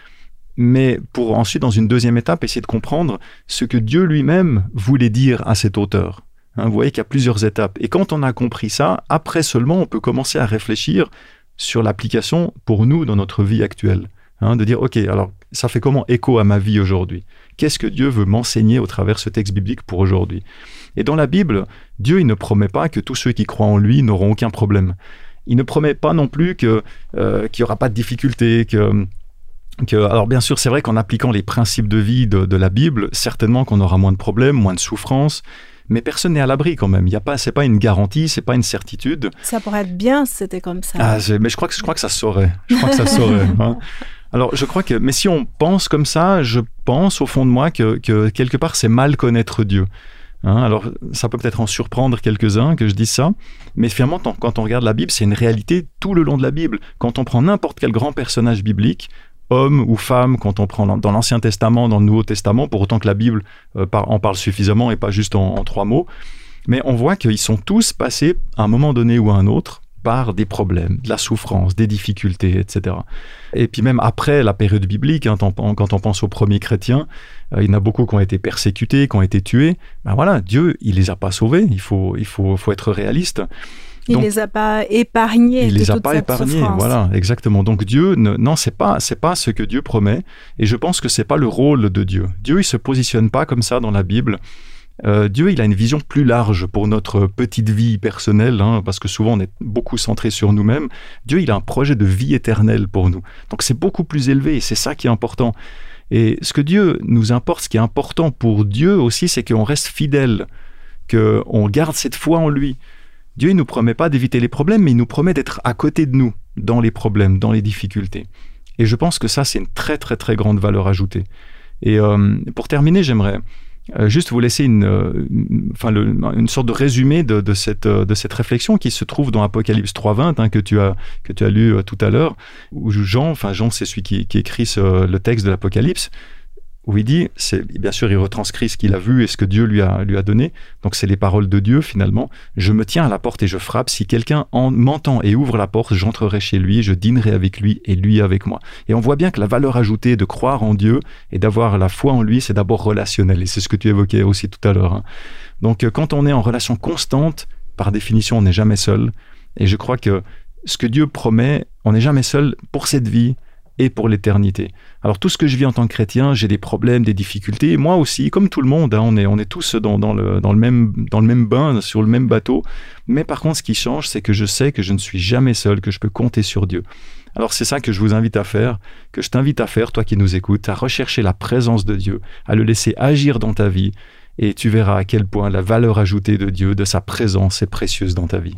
mais pour ensuite, dans une deuxième étape, essayer de comprendre ce que Dieu lui-même voulait dire à cet auteur. Hein, vous voyez qu'il y a plusieurs étapes. Et quand on a compris ça, après seulement, on peut commencer à réfléchir sur l'application pour nous dans notre vie actuelle. Hein, de dire, ok, alors ça fait comment écho à ma vie aujourd'hui ? Qu'est-ce que Dieu veut m'enseigner au travers de ce texte biblique pour aujourd'hui ? Et dans la Bible, Dieu il ne promet pas que tous ceux qui croient en lui n'auront aucun problème. Il ne promet pas non plus que, euh, qu'il n'y aura pas de difficultés. Que, que... Alors bien sûr, c'est vrai qu'en appliquant les principes de vie de, de la Bible, certainement qu'on aura moins de problèmes, moins de souffrances, mais personne n'est à l'abri quand même. Il y a pas, c'est pas une garantie, c'est pas une certitude. Ça pourrait être bien si c'était comme ça. Ah, mais je crois que, je crois que ça saurait. Je crois que ça saurait. Hein. Alors je crois que, mais si on pense comme ça, je pense au fond de moi que, que quelque part c'est mal connaître Dieu. Hein, alors, ça peut peut-être en surprendre quelques-uns que je dise ça, mais finalement, quand on regarde la Bible, c'est une réalité tout le long de la Bible. Quand on prend n'importe quel grand personnage biblique, homme ou femme, quand on prend dans l'Ancien Testament, dans le Nouveau Testament, pour autant que la Bible euh, en parle suffisamment et pas juste en, en trois mots, mais on voit qu'ils sont tous passés, à un moment donné ou à un autre, par des problèmes, de la souffrance, des difficultés, et cetera. Et puis même après la période biblique, hein, quand on pense aux premiers chrétiens, euh, il y en a beaucoup qui ont été persécutés, qui ont été tués. Ben voilà, Dieu, il les a pas sauvés. Il faut, il faut, faut être réaliste. Il Donc, les a pas épargnés. Il de les a pas épargnés. Souffrance. Voilà, exactement. Donc Dieu, ne, non, c'est pas, c'est pas ce que Dieu promet. Et je pense que c'est pas le rôle de Dieu. Dieu, il se positionne pas comme ça dans la Bible. Euh, Dieu, il a une vision plus large pour notre petite vie personnelle, hein, parce que souvent on est beaucoup centré sur nous-mêmes. Dieu, il a un projet de vie éternelle pour nous. Donc c'est beaucoup plus élevé et c'est ça qui est important. Et ce que Dieu nous importe, ce qui est important pour Dieu aussi, c'est qu'on reste fidèle, qu'on garde cette foi en lui. Dieu, il nous promet pas d'éviter les problèmes, mais il nous promet d'être à côté de nous dans les problèmes, dans les difficultés. Et je pense que ça, c'est une très, très, très grande valeur ajoutée. Et euh, pour terminer, j'aimerais euh, juste vous laisser une, euh, une, enfin le, une sorte de résumé de, de, cette, de cette réflexion qui se trouve dans Apocalypse trois vingt, hein, que tu as, que tu as lu euh, tout à l'heure, où Jean, enfin Jean, c'est celui qui, qui écrit ce, le texte de l'Apocalypse, où il dit, c'est, bien sûr, il retranscrit ce qu'il a vu et ce que Dieu lui a, lui a donné. Donc, c'est les paroles de Dieu, finalement. Je me tiens à la porte et je frappe. Si quelqu'un en, m'entend et ouvre la porte, j'entrerai chez lui, je dînerai avec lui et lui avec moi. Et on voit bien que la valeur ajoutée de croire en Dieu et d'avoir la foi en lui, c'est d'abord relationnel. Et c'est ce que tu évoquais aussi tout à l'heure. Hein. Donc, quand on est en relation constante, par définition, on n'est jamais seul. Et je crois que ce que Dieu promet, on n'est jamais seul pour cette vie et pour l'éternité. Alors tout ce que je vis en tant que chrétien, j'ai des problèmes, des difficultés, moi aussi, comme tout le monde, hein, on est, on est tous dans, dans, le, dans, le même, dans le même bain, sur le même bateau, mais par contre ce qui change, c'est que je sais que je ne suis jamais seul, que je peux compter sur Dieu. Alors c'est ça que je vous invite à faire, que je t'invite à faire, toi qui nous écoutes, à rechercher la présence de Dieu, à le laisser agir dans ta vie, et tu verras à quel point la valeur ajoutée de Dieu, de sa présence est précieuse dans ta vie.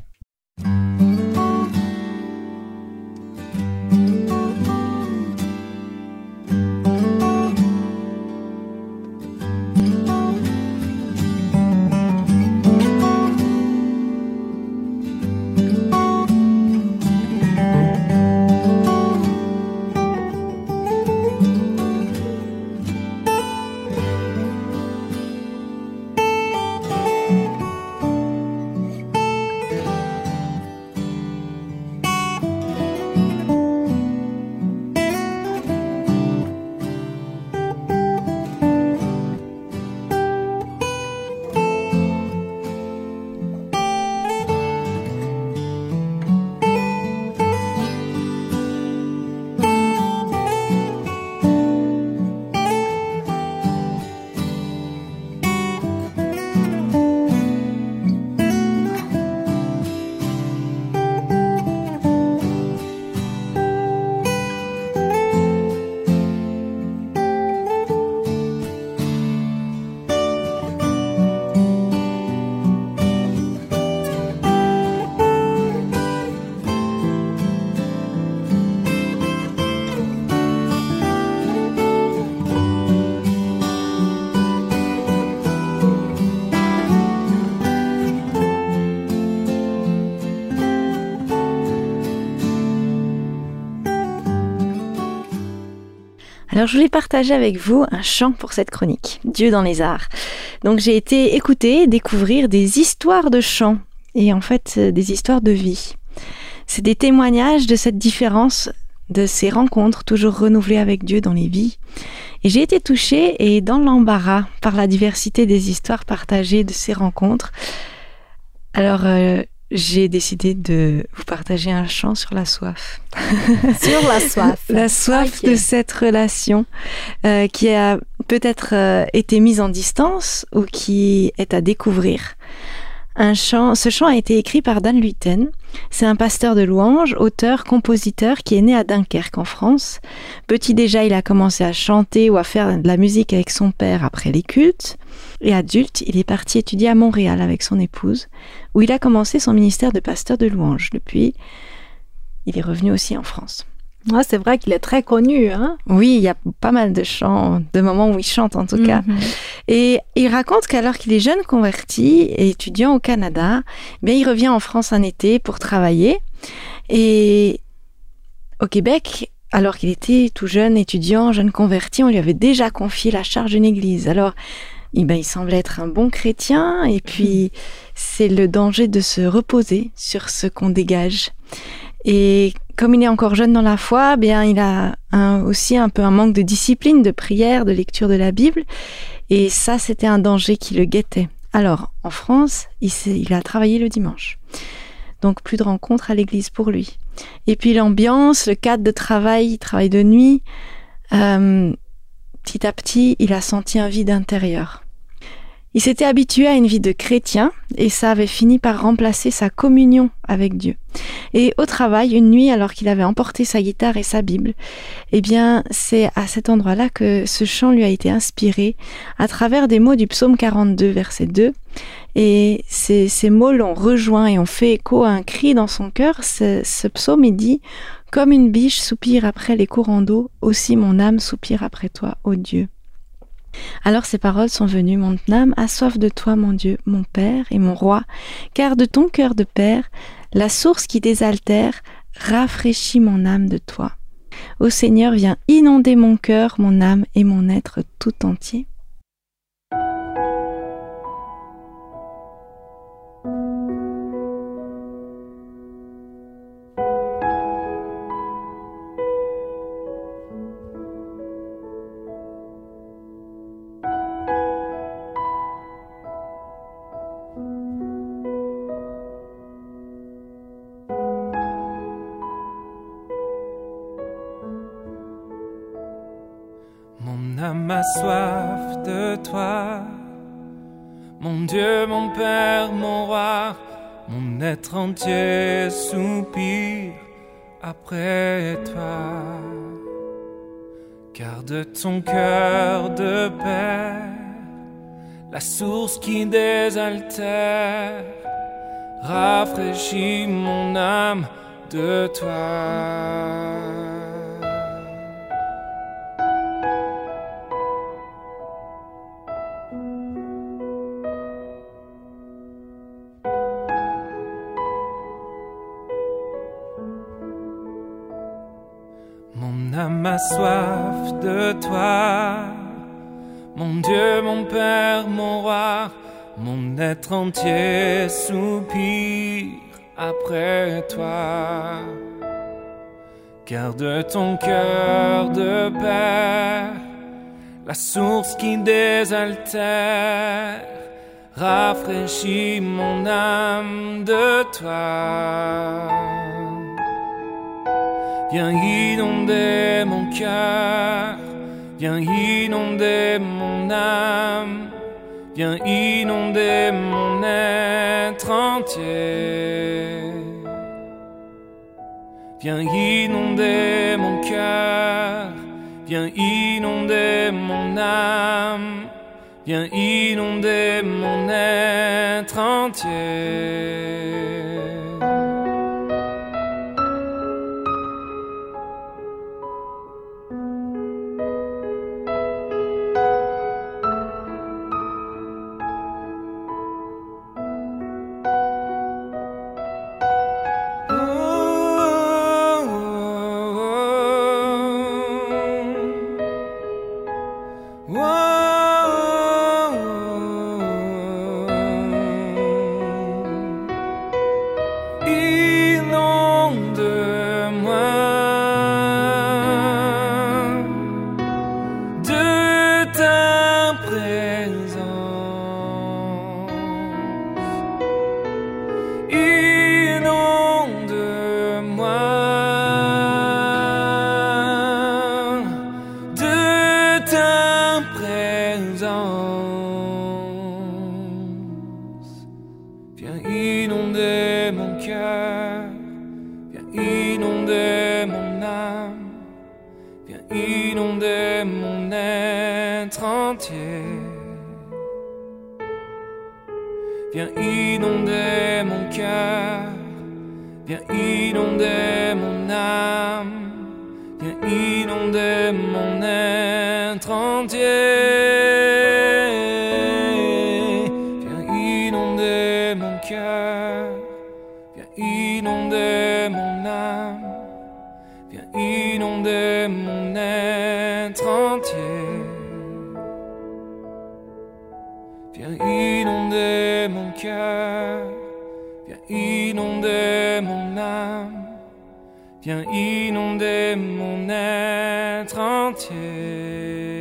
Alors, je voulais partager avec vous un chant pour cette chronique, Dieu dans les arts. Donc, j'ai été écouter, découvrir des histoires de chants et en fait, des histoires de vie. C'est des témoignages de cette différence, de ces rencontres toujours renouvelées avec Dieu dans les vies. Et j'ai été touchée et dans l'embarras par la diversité des histoires partagées de ces rencontres. Alors, euh, j'ai décidé de vous partager un chant sur la soif. Sur la soif. La soif okay. de cette relation euh, qui a peut-être euh, été mise en distance ou qui est à découvrir. Un chant, ce chant a été écrit par Dan Luyten. C'est un pasteur de louanges, auteur, compositeur qui est né à Dunkerque en France. Petit déjà, il a commencé à chanter ou à faire de la musique avec son père après les cultes. Et adulte, il est parti étudier à Montréal avec son épouse, où il a commencé son ministère de pasteur de louanges. Depuis, il est revenu aussi en France. Ouais, c'est vrai qu'il est très connu, hein? Oui, il y a pas mal de chants, de moments où il chante en tout cas. Mm-hmm. Et il raconte qu'alors qu'il est jeune converti et étudiant au Canada, eh bien, il revient en France un été pour travailler. Et au Québec, alors qu'il était tout jeune étudiant, jeune converti, on lui avait déjà confié la charge d'une église. Alors, eh bien, il semblait être un bon chrétien et puis c'est le danger de se reposer sur ce qu'on dégage. Et comme il est encore jeune dans la foi, bien il a un, aussi un peu un manque de discipline, de prière, de lecture de la Bible. Et ça, c'était un danger qui le guettait. Alors, en France, il, il a travaillé le dimanche. Donc, plus de rencontres à l'église pour lui. Et puis, l'ambiance, le cadre de travail, il travaille de nuit. Euh, petit à petit, il a senti un vide intérieur. Il s'était habitué à une vie de chrétien et ça avait fini par remplacer sa communion avec Dieu. Et au travail, une nuit, alors qu'il avait emporté sa guitare et sa Bible, eh bien, c'est à cet endroit-là que ce chant lui a été inspiré à travers des mots du psaume quarante-deux, verset deux. Et ces, ces mots l'ont rejoint et ont fait écho à un cri dans son cœur. Ce, ce psaume, il dit « Comme une biche soupire après les courants d'eau, aussi mon âme soupire après toi, ô Dieu. » Alors ces paroles sont venues, mon âme a soif de toi, mon Dieu, mon Père et mon Roi, car de ton cœur de Père, la source qui désaltère, rafraîchit mon âme de toi. Ô Seigneur, viens inonder mon cœur, mon âme et mon être tout entier. Mon âme a soif de toi, mon Dieu, mon Père, mon Roi, mon être entier soupire après toi. Car de ton cœur de Père, la source qui désaltère, rafraîchit mon âme de toi. Mon âme a soif de toi, mon Dieu, mon Père, mon Roi, mon être entier soupire après toi. Car de ton cœur de Père, la source qui désaltère, rafraîchit mon âme de toi. Viens inonder mon cœur, viens inonder mon âme, viens inonder mon être entier. Viens inonder mon cœur, viens inonder mon âme, viens inonder mon être entier. Viens inonder mon cœur, viens inonder mon âme, viens inonder mon être entier. Viens inonder mon cœur, viens inonder mon âme, viens inonder mon être entier. Viens inonder mon cœur, viens inonder mon âme, viens inonder mon être entier.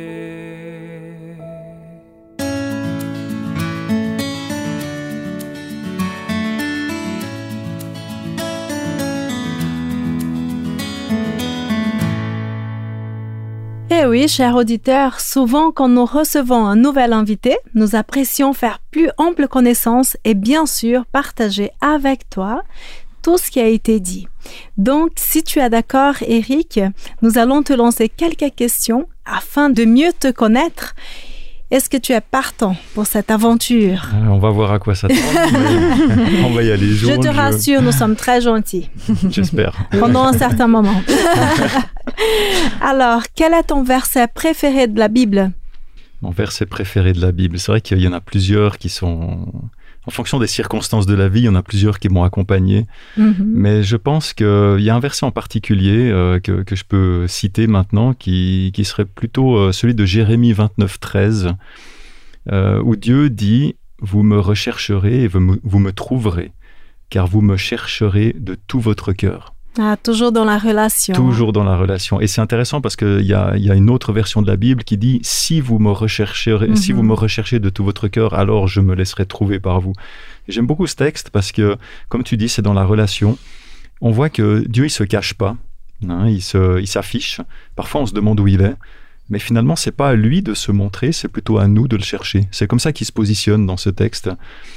Eh oui, chers auditeurs, souvent quand nous recevons un nouvel invité, nous apprécions faire plus ample connaissance et bien sûr partager avec toi tout ce qui a été dit. Donc, si tu es d'accord, Eric, nous allons te lancer quelques questions afin de mieux te connaître. Est-ce que tu es partant pour cette aventure? Euh, On va voir à quoi ça tend. mais on va y aller. Je te Jouons le jeu. rassure, nous sommes très gentils J'espère. pendant un certain moment. Alors, quel est ton verset préféré de la Bible? Mon verset préféré de la Bible, c'est vrai qu'il y en a plusieurs qui sont... En fonction des circonstances de la vie, il y en a plusieurs qui m'ont accompagné. Mhm. Mais je pense qu'il y a un verset en particulier euh, que, que je peux citer maintenant qui, qui serait plutôt euh, celui de Jérémie vingt-neuf, treize, euh, où Dieu dit « Vous me rechercherez et vous me, vous me trouverez, car vous me chercherez de tout votre cœur. » Ah, toujours dans la relation. Toujours dans la relation. Et c'est intéressant parce qu'il y a, y a une autre version de la Bible qui dit « Si vous me rechercherez, Mhm. si vous me recherchez de tout votre cœur, alors je me laisserai trouver par vous. » Et j'aime beaucoup ce texte parce que, comme tu dis, c'est dans la relation. On voit que Dieu, il se cache pas. Hein, il, se, il s'affiche. Parfois, on se demande où il est. Mais finalement, c'est pas à lui de se montrer, c'est plutôt à nous de le chercher. C'est comme ça qu'il se positionne dans ce texte.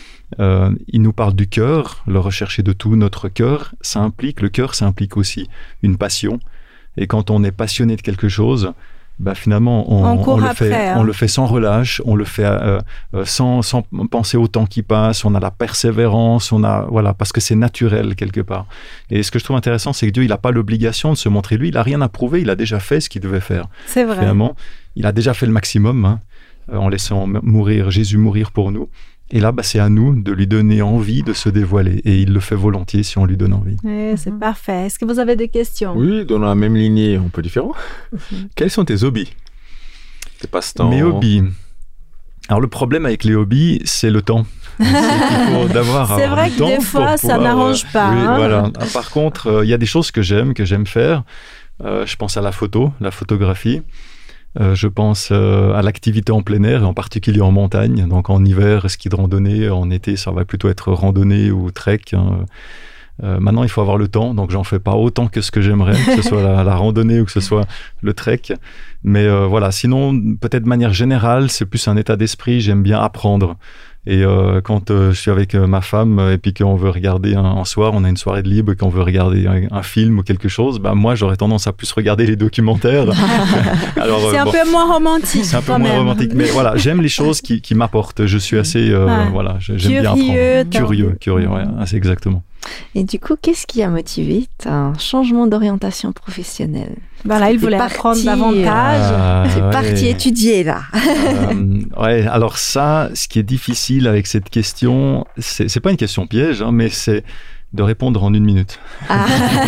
Euh, il nous parle du cœur, le rechercher de tout notre cœur. Ça implique, le cœur, ça implique aussi une passion. Et quand on est passionné de quelque chose, bah finalement, on, On court le après, fait, hein. on le fait sans relâche, on le fait euh, euh, sans, sans penser au temps qui passe. On a la persévérance, on a voilà, parce que c'est naturel quelque part. Et ce que je trouve intéressant, c'est que Dieu, il n'a pas l'obligation de se montrer lui. Il n'a rien à prouver. Il a déjà fait ce qu'il devait faire. C'est vrai. Finalement, il a déjà fait le maximum hein, en laissant mourir Jésus mourir pour nous. Et là, bah, c'est à nous de lui donner envie de se dévoiler. Et il le fait volontiers si on lui donne envie. Oui, c'est parfait. Est-ce que vous avez des questions? Oui, dans la même lignée, un peu différent. Quels sont tes hobbies? Tes passe-temps? Mes hobbies. Alors, le problème avec les hobbies, c'est le temps. C'est qu'il faut d'avoir C'est avoir vrai du que temps des pour fois, ça pouvoir, n'arrange euh, pas, oui, hein. voilà. Ah, Par contre, euh, il y a des choses que j'aime, que j'aime faire. Euh, je pense à la photo, la photographie. Euh, je pense euh, à l'activité en plein air, et en particulier en montagne. Donc en hiver, ski de randonnée. En été, ça va plutôt être randonnée ou trek. Hein. Euh, maintenant, il faut avoir le temps. Donc j'en fais pas autant que ce que j'aimerais, que ce soit la, la randonnée ou que ce soit le trek. Mais euh, voilà, sinon, peut-être de manière générale, c'est plus un état d'esprit. J'aime bien apprendre. Et euh, quand euh, je suis avec euh, ma femme euh, et puis qu'on veut regarder un, un soir, on a une soirée de libre et qu'on veut regarder un, un film ou quelque chose, bah, moi j'aurais tendance à plus regarder les documentaires. Alors, C'est euh, un bon, peu moins romantique. c'est un peu quand moins même. romantique, mais voilà, j'aime les choses qui, qui m'apportent. Je suis assez, euh, Ouais. voilà, je- j'aime bien Curieux, apprendre. t'as Curieux, envie. curieux, ouais, c'est exactement. Et du coup, qu'est-ce qui a motivé un changement d'orientation professionnelle? Voilà, il C'est voulait parti, apprendre davantage. Ah, C'est ouais. parti étudier là. Euh, ouais, alors ça, ce qui est difficile avec cette question, c'est, c'est pas une question piège, hein, mais c'est de répondre en une minute. Ah.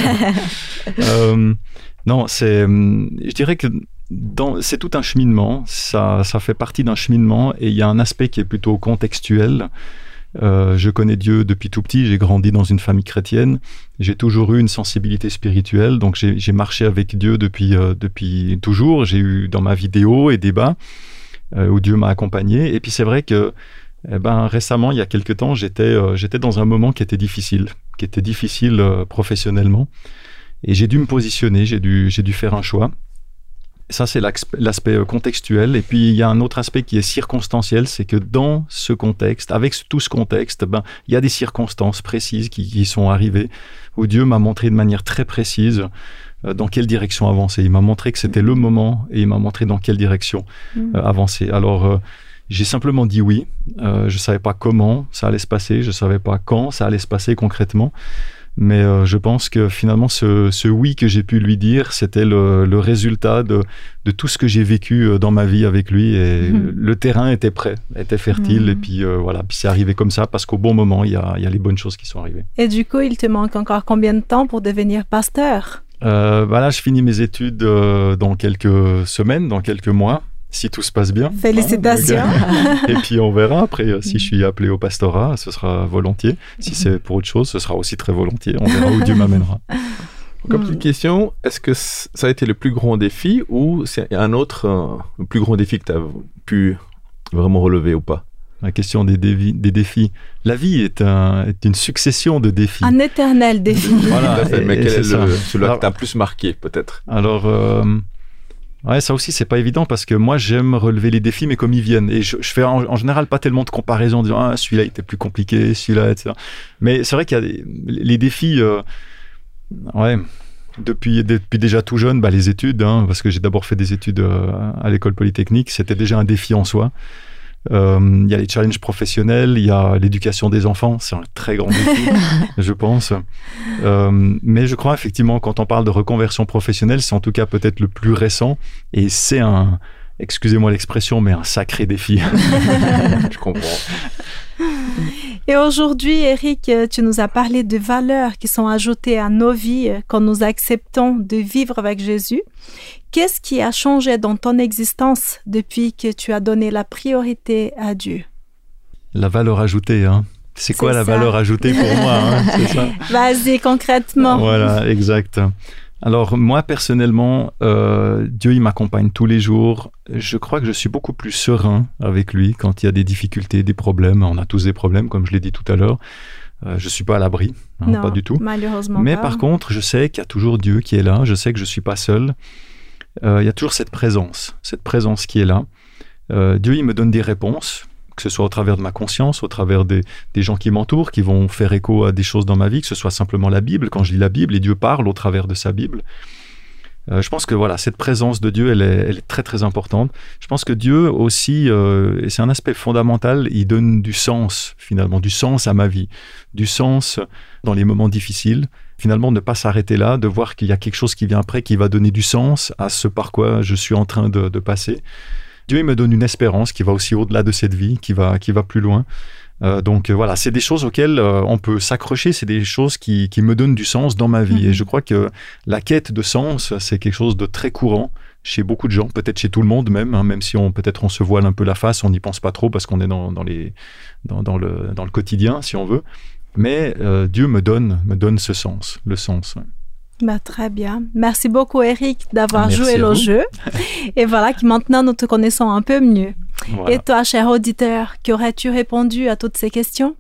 Euh, non, c'est, hum, je dirais que dans, c'est tout un cheminement, ça, ça fait partie d'un cheminement et il y a un aspect qui est plutôt contextuel. Euh, je connais Dieu depuis tout petit, j'ai grandi dans une famille chrétienne, j'ai toujours eu une sensibilité spirituelle, donc j'ai, j'ai marché avec Dieu depuis, euh, depuis toujours, j'ai eu dans ma vie des hauts et des bas, euh, où Dieu m'a accompagné, et puis c'est vrai que eh ben, récemment, il y a quelque temps, j'étais, euh, j'étais dans un moment qui était difficile, qui était difficile euh, professionnellement, et j'ai dû me positionner, j'ai dû, j'ai dû faire un choix. Ça, c'est l'aspect contextuel. Et puis, il y a un autre aspect qui est circonstanciel, c'est que dans ce contexte, avec tout ce contexte, ben, il y a des circonstances précises qui, qui sont arrivées, où Dieu m'a montré de manière très précise euh, dans quelle direction avancer. Il m'a montré que c'était le moment et il m'a montré dans quelle direction euh, avancer. Alors, euh, j'ai simplement dit oui. Euh, je ne savais pas comment ça allait se passer, je ne savais pas quand ça allait se passer concrètement. Mais euh, je pense que finalement, ce, ce oui que j'ai pu lui dire, c'était le, le résultat de, de tout ce que j'ai vécu dans ma vie avec lui. Et Mhm. le terrain était prêt, était fertile. Mhm. Et puis euh, voilà, puis c'est arrivé comme ça parce qu'au bon moment, il y a, il y a les bonnes choses qui sont arrivées. Et du coup, il te manque encore combien de temps pour devenir pasteur? Euh, bah là, je finis mes études euh, dans quelques semaines, dans quelques mois, si tout se passe bien. Félicitations. Hein, donc, euh, et puis on verra après euh, si je suis appelé au pastorat, ce sera volontiers. Si c'est pour autre chose, ce sera aussi très volontiers. On verra où Dieu m'amènera. Comme Mm. petite question, est-ce que c- ça a été le plus grand défi ou c'est un autre euh, le plus grand défi que tu as pu vraiment relever ou pas? La question des, dévi- des défis. La vie est, un, est une succession de défis. Un éternel défi. Voilà, Tout à fait, et- mais et quel c'est est ça. le, celui-là Alors- qui t'a le plus marqué peut-être? Alors, euh, Ouais, ça aussi, c'est pas évident parce que moi, j'aime relever les défis, mais comme ils viennent. Et je, je fais en, en général pas tellement de comparaison en disant ah, celui-là était plus compliqué, celui-là, et cetera. Mais c'est vrai qu'il y a des, les défis, euh, ouais, depuis, depuis déjà tout jeune, bah, les études, hein, parce que j'ai d'abord fait des études euh, à l'école polytechnique, c'était déjà un défi en soi. Euh, il y a les challenges professionnels, il y a l'éducation des enfants, c'est un très grand défi, je pense. Euh, mais je crois effectivement, quand on parle de reconversion professionnelle, c'est en tout cas peut-être le plus récent, et c'est un, excusez-moi l'expression, mais un sacré défi. Je comprends. Et aujourd'hui, Eric, tu nous as parlé de valeurs qui sont ajoutées à nos vies quand nous acceptons de vivre avec Jésus. Qu'est-ce qui a changé dans ton existence depuis que tu as donné la priorité à Dieu? La valeur ajoutée, hein. C'est quoi C'est la ça. valeur ajoutée pour moi, hein, c'est ça? Vas-y, concrètement. Voilà, exact. Alors moi, personnellement, euh, Dieu, il m'accompagne tous les jours. Je crois que je suis beaucoup plus serein avec lui quand il y a des difficultés, des problèmes. On a tous des problèmes, comme je l'ai dit tout à l'heure. Euh, je ne suis pas à l'abri, hein, Non, pas du tout. malheureusement Mais pas. par contre, je sais qu'il y a toujours Dieu qui est là. Je sais que je ne suis pas seul. Euh, il y a toujours cette présence, cette présence qui est là. Euh, Dieu, il me donne des réponses, que ce soit au travers de ma conscience, au travers des, des gens qui m'entourent, qui vont faire écho à des choses dans ma vie, que ce soit simplement la Bible, quand je lis la Bible, et Dieu parle au travers de sa Bible. Euh, je pense que voilà, cette présence de Dieu, elle est, elle est très très importante. Je pense que Dieu aussi, euh, et c'est un aspect fondamental, il donne du sens finalement, du sens à ma vie, du sens dans les moments difficiles. Finalement, ne pas s'arrêter là, de voir qu'il y a quelque chose qui vient après, qui va donner du sens à ce par quoi je suis en train de, de passer. Dieu, il me donne une espérance qui va aussi au-delà de cette vie, qui va, qui va plus loin. Euh, donc euh, voilà, c'est des choses auxquelles euh, on peut s'accrocher, c'est des choses qui, qui me donnent du sens dans ma vie. Mmh. Et je crois que la quête de sens, c'est quelque chose de très courant chez beaucoup de gens, peut-être chez tout le monde même, hein, même si on, peut-être on se voile un peu la face, on n'y pense pas trop parce qu'on est dans, dans, les, dans, dans, le, dans le quotidien, si on veut. Mais euh, Dieu me donne, me donne ce sens, le sens. Ouais. Bah, très bien. Merci beaucoup, Eric, d'avoir Merci joué à le vous. jeu. Et voilà que maintenant, nous te connaissons un peu mieux. Voilà. Et toi, cher auditeur, qu'aurais-tu répondu à toutes ces questions?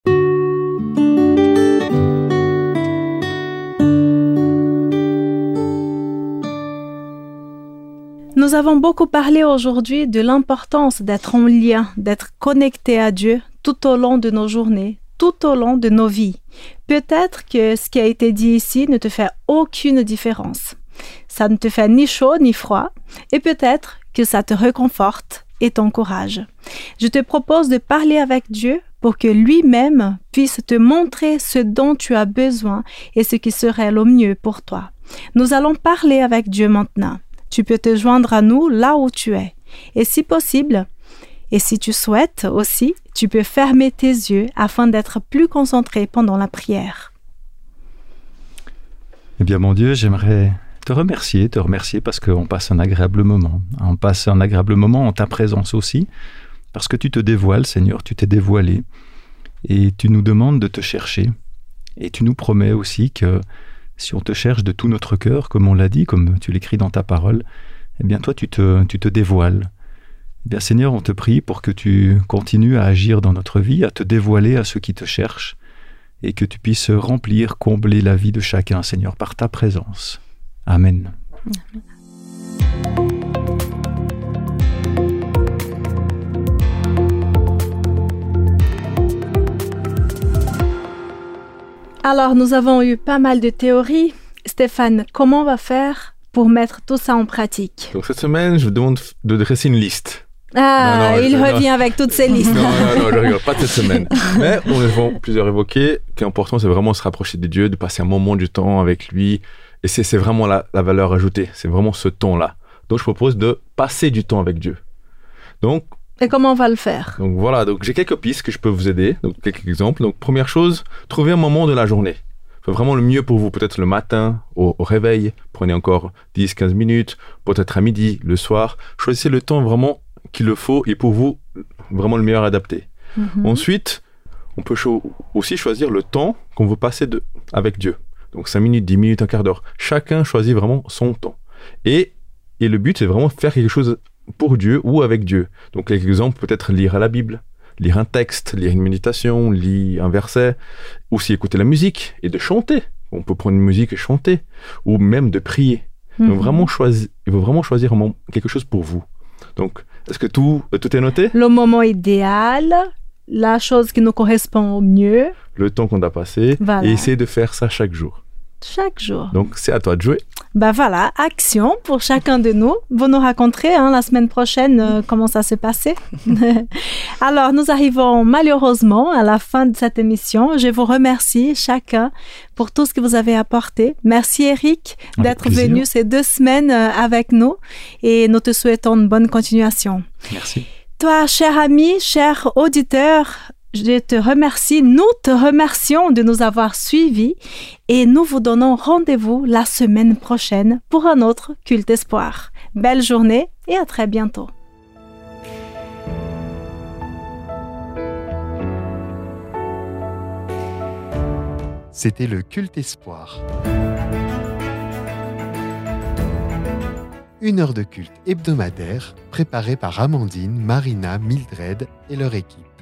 Nous avons beaucoup parlé aujourd'hui de l'importance d'être en lien, d'être connecté à Dieu tout au long de nos journées, tout au long de nos vies. Peut-être que ce qui a été dit ici ne te fait aucune différence. Ça ne te fait ni chaud ni froid, et peut-être que ça te réconforte et t'encourage. Je te propose de parler avec Dieu pour que lui-même puisse te montrer ce dont tu as besoin et ce qui serait le mieux pour toi. Nous allons parler avec Dieu maintenant. Tu peux te joindre à nous là où tu es. Et si possible, et si tu souhaites aussi, tu peux fermer tes yeux afin d'être plus concentré pendant la prière. Eh bien, mon Dieu, j'aimerais te remercier, te remercier parce qu'on passe un agréable moment. On passe un agréable moment en ta présence aussi, parce que tu te dévoiles, Seigneur, tu t'es dévoilé, et tu nous demandes de te chercher. Et tu nous promets aussi que si on te cherche de tout notre cœur, comme on l'a dit, comme tu l'écris dans ta parole, eh bien, toi, tu te, tu te dévoiles. Eh bien, Seigneur, on te prie pour que tu continues à agir dans notre vie, à te dévoiler à ceux qui te cherchent, et que tu puisses remplir, combler la vie de chacun, Seigneur, par ta présence. Amen. Alors, nous avons eu pas mal de théories. Stéphane, comment on va faire pour mettre tout ça en pratique? Donc cette semaine, je vous demande de dresser une liste. Ah, Non, non, il je- revient non. avec toutes ces listes. Non, non, non, je rigole, pas de cette semaine. Mais on a plusieurs évoqués. Ce qui est important, c'est vraiment se rapprocher de Dieu, de passer un moment du temps avec lui. Et c'est, c'est vraiment la, la valeur ajoutée. C'est vraiment ce temps-là. Donc, je propose de passer du temps avec Dieu. Donc, Et comment on va le faire? donc voilà. Donc, j'ai quelques pistes que je peux vous aider. Donc, quelques exemples. Donc, première chose, trouvez un moment de la journée. Fait vraiment le mieux pour vous. Peut-être le matin, au, au réveil. Prenez encore dix à quinze minutes. Peut-être à midi, le soir. Choisissez le temps vraiment qu'il le faut et pour vous, vraiment le meilleur adapté. Mhm. Ensuite, on peut cho- aussi choisir le temps qu'on veut passer de, avec Dieu. Donc cinq minutes, dix minutes, un quart d'heure. Chacun choisit vraiment son temps. Et, et le but, c'est vraiment faire quelque chose pour Dieu ou avec Dieu. Donc quelques exemples, peut-être lire à la Bible, lire un texte, lire une méditation, lire un verset, aussi écouter la musique et de chanter. On peut prendre une musique et chanter, ou même de prier. Il faut Mhm. vraiment choisir, il faut vraiment choisir un moment- quelque chose pour vous. Donc, est-ce que tout, euh, tout est noté? Le moment idéal, la chose qui nous correspond au mieux, Le temps qu'on a passé, Voilà. et essayer de faire ça chaque jour. chaque jour. Donc, c'est à toi de jouer. Ben voilà, action pour chacun de nous. Vous nous raconterez hein, la semaine prochaine euh, comment ça s'est passé. Alors, nous arrivons malheureusement à la fin de cette émission. Je vous remercie chacun pour tout ce que vous avez apporté. Merci Eric Avec d'être plaisir. venu ces deux semaines euh, avec nous et nous te souhaitons une bonne continuation. Merci. Toi, cher ami, cher auditeur, je te remercie, nous te remercions de nous avoir suivis et nous vous donnons rendez-vous la semaine prochaine pour un autre Culte Espoir. Belle journée et à très bientôt. C'était le Culte Espoir. Une heure de culte hebdomadaire préparée par Amandine, Marina, Mildred et leur équipe.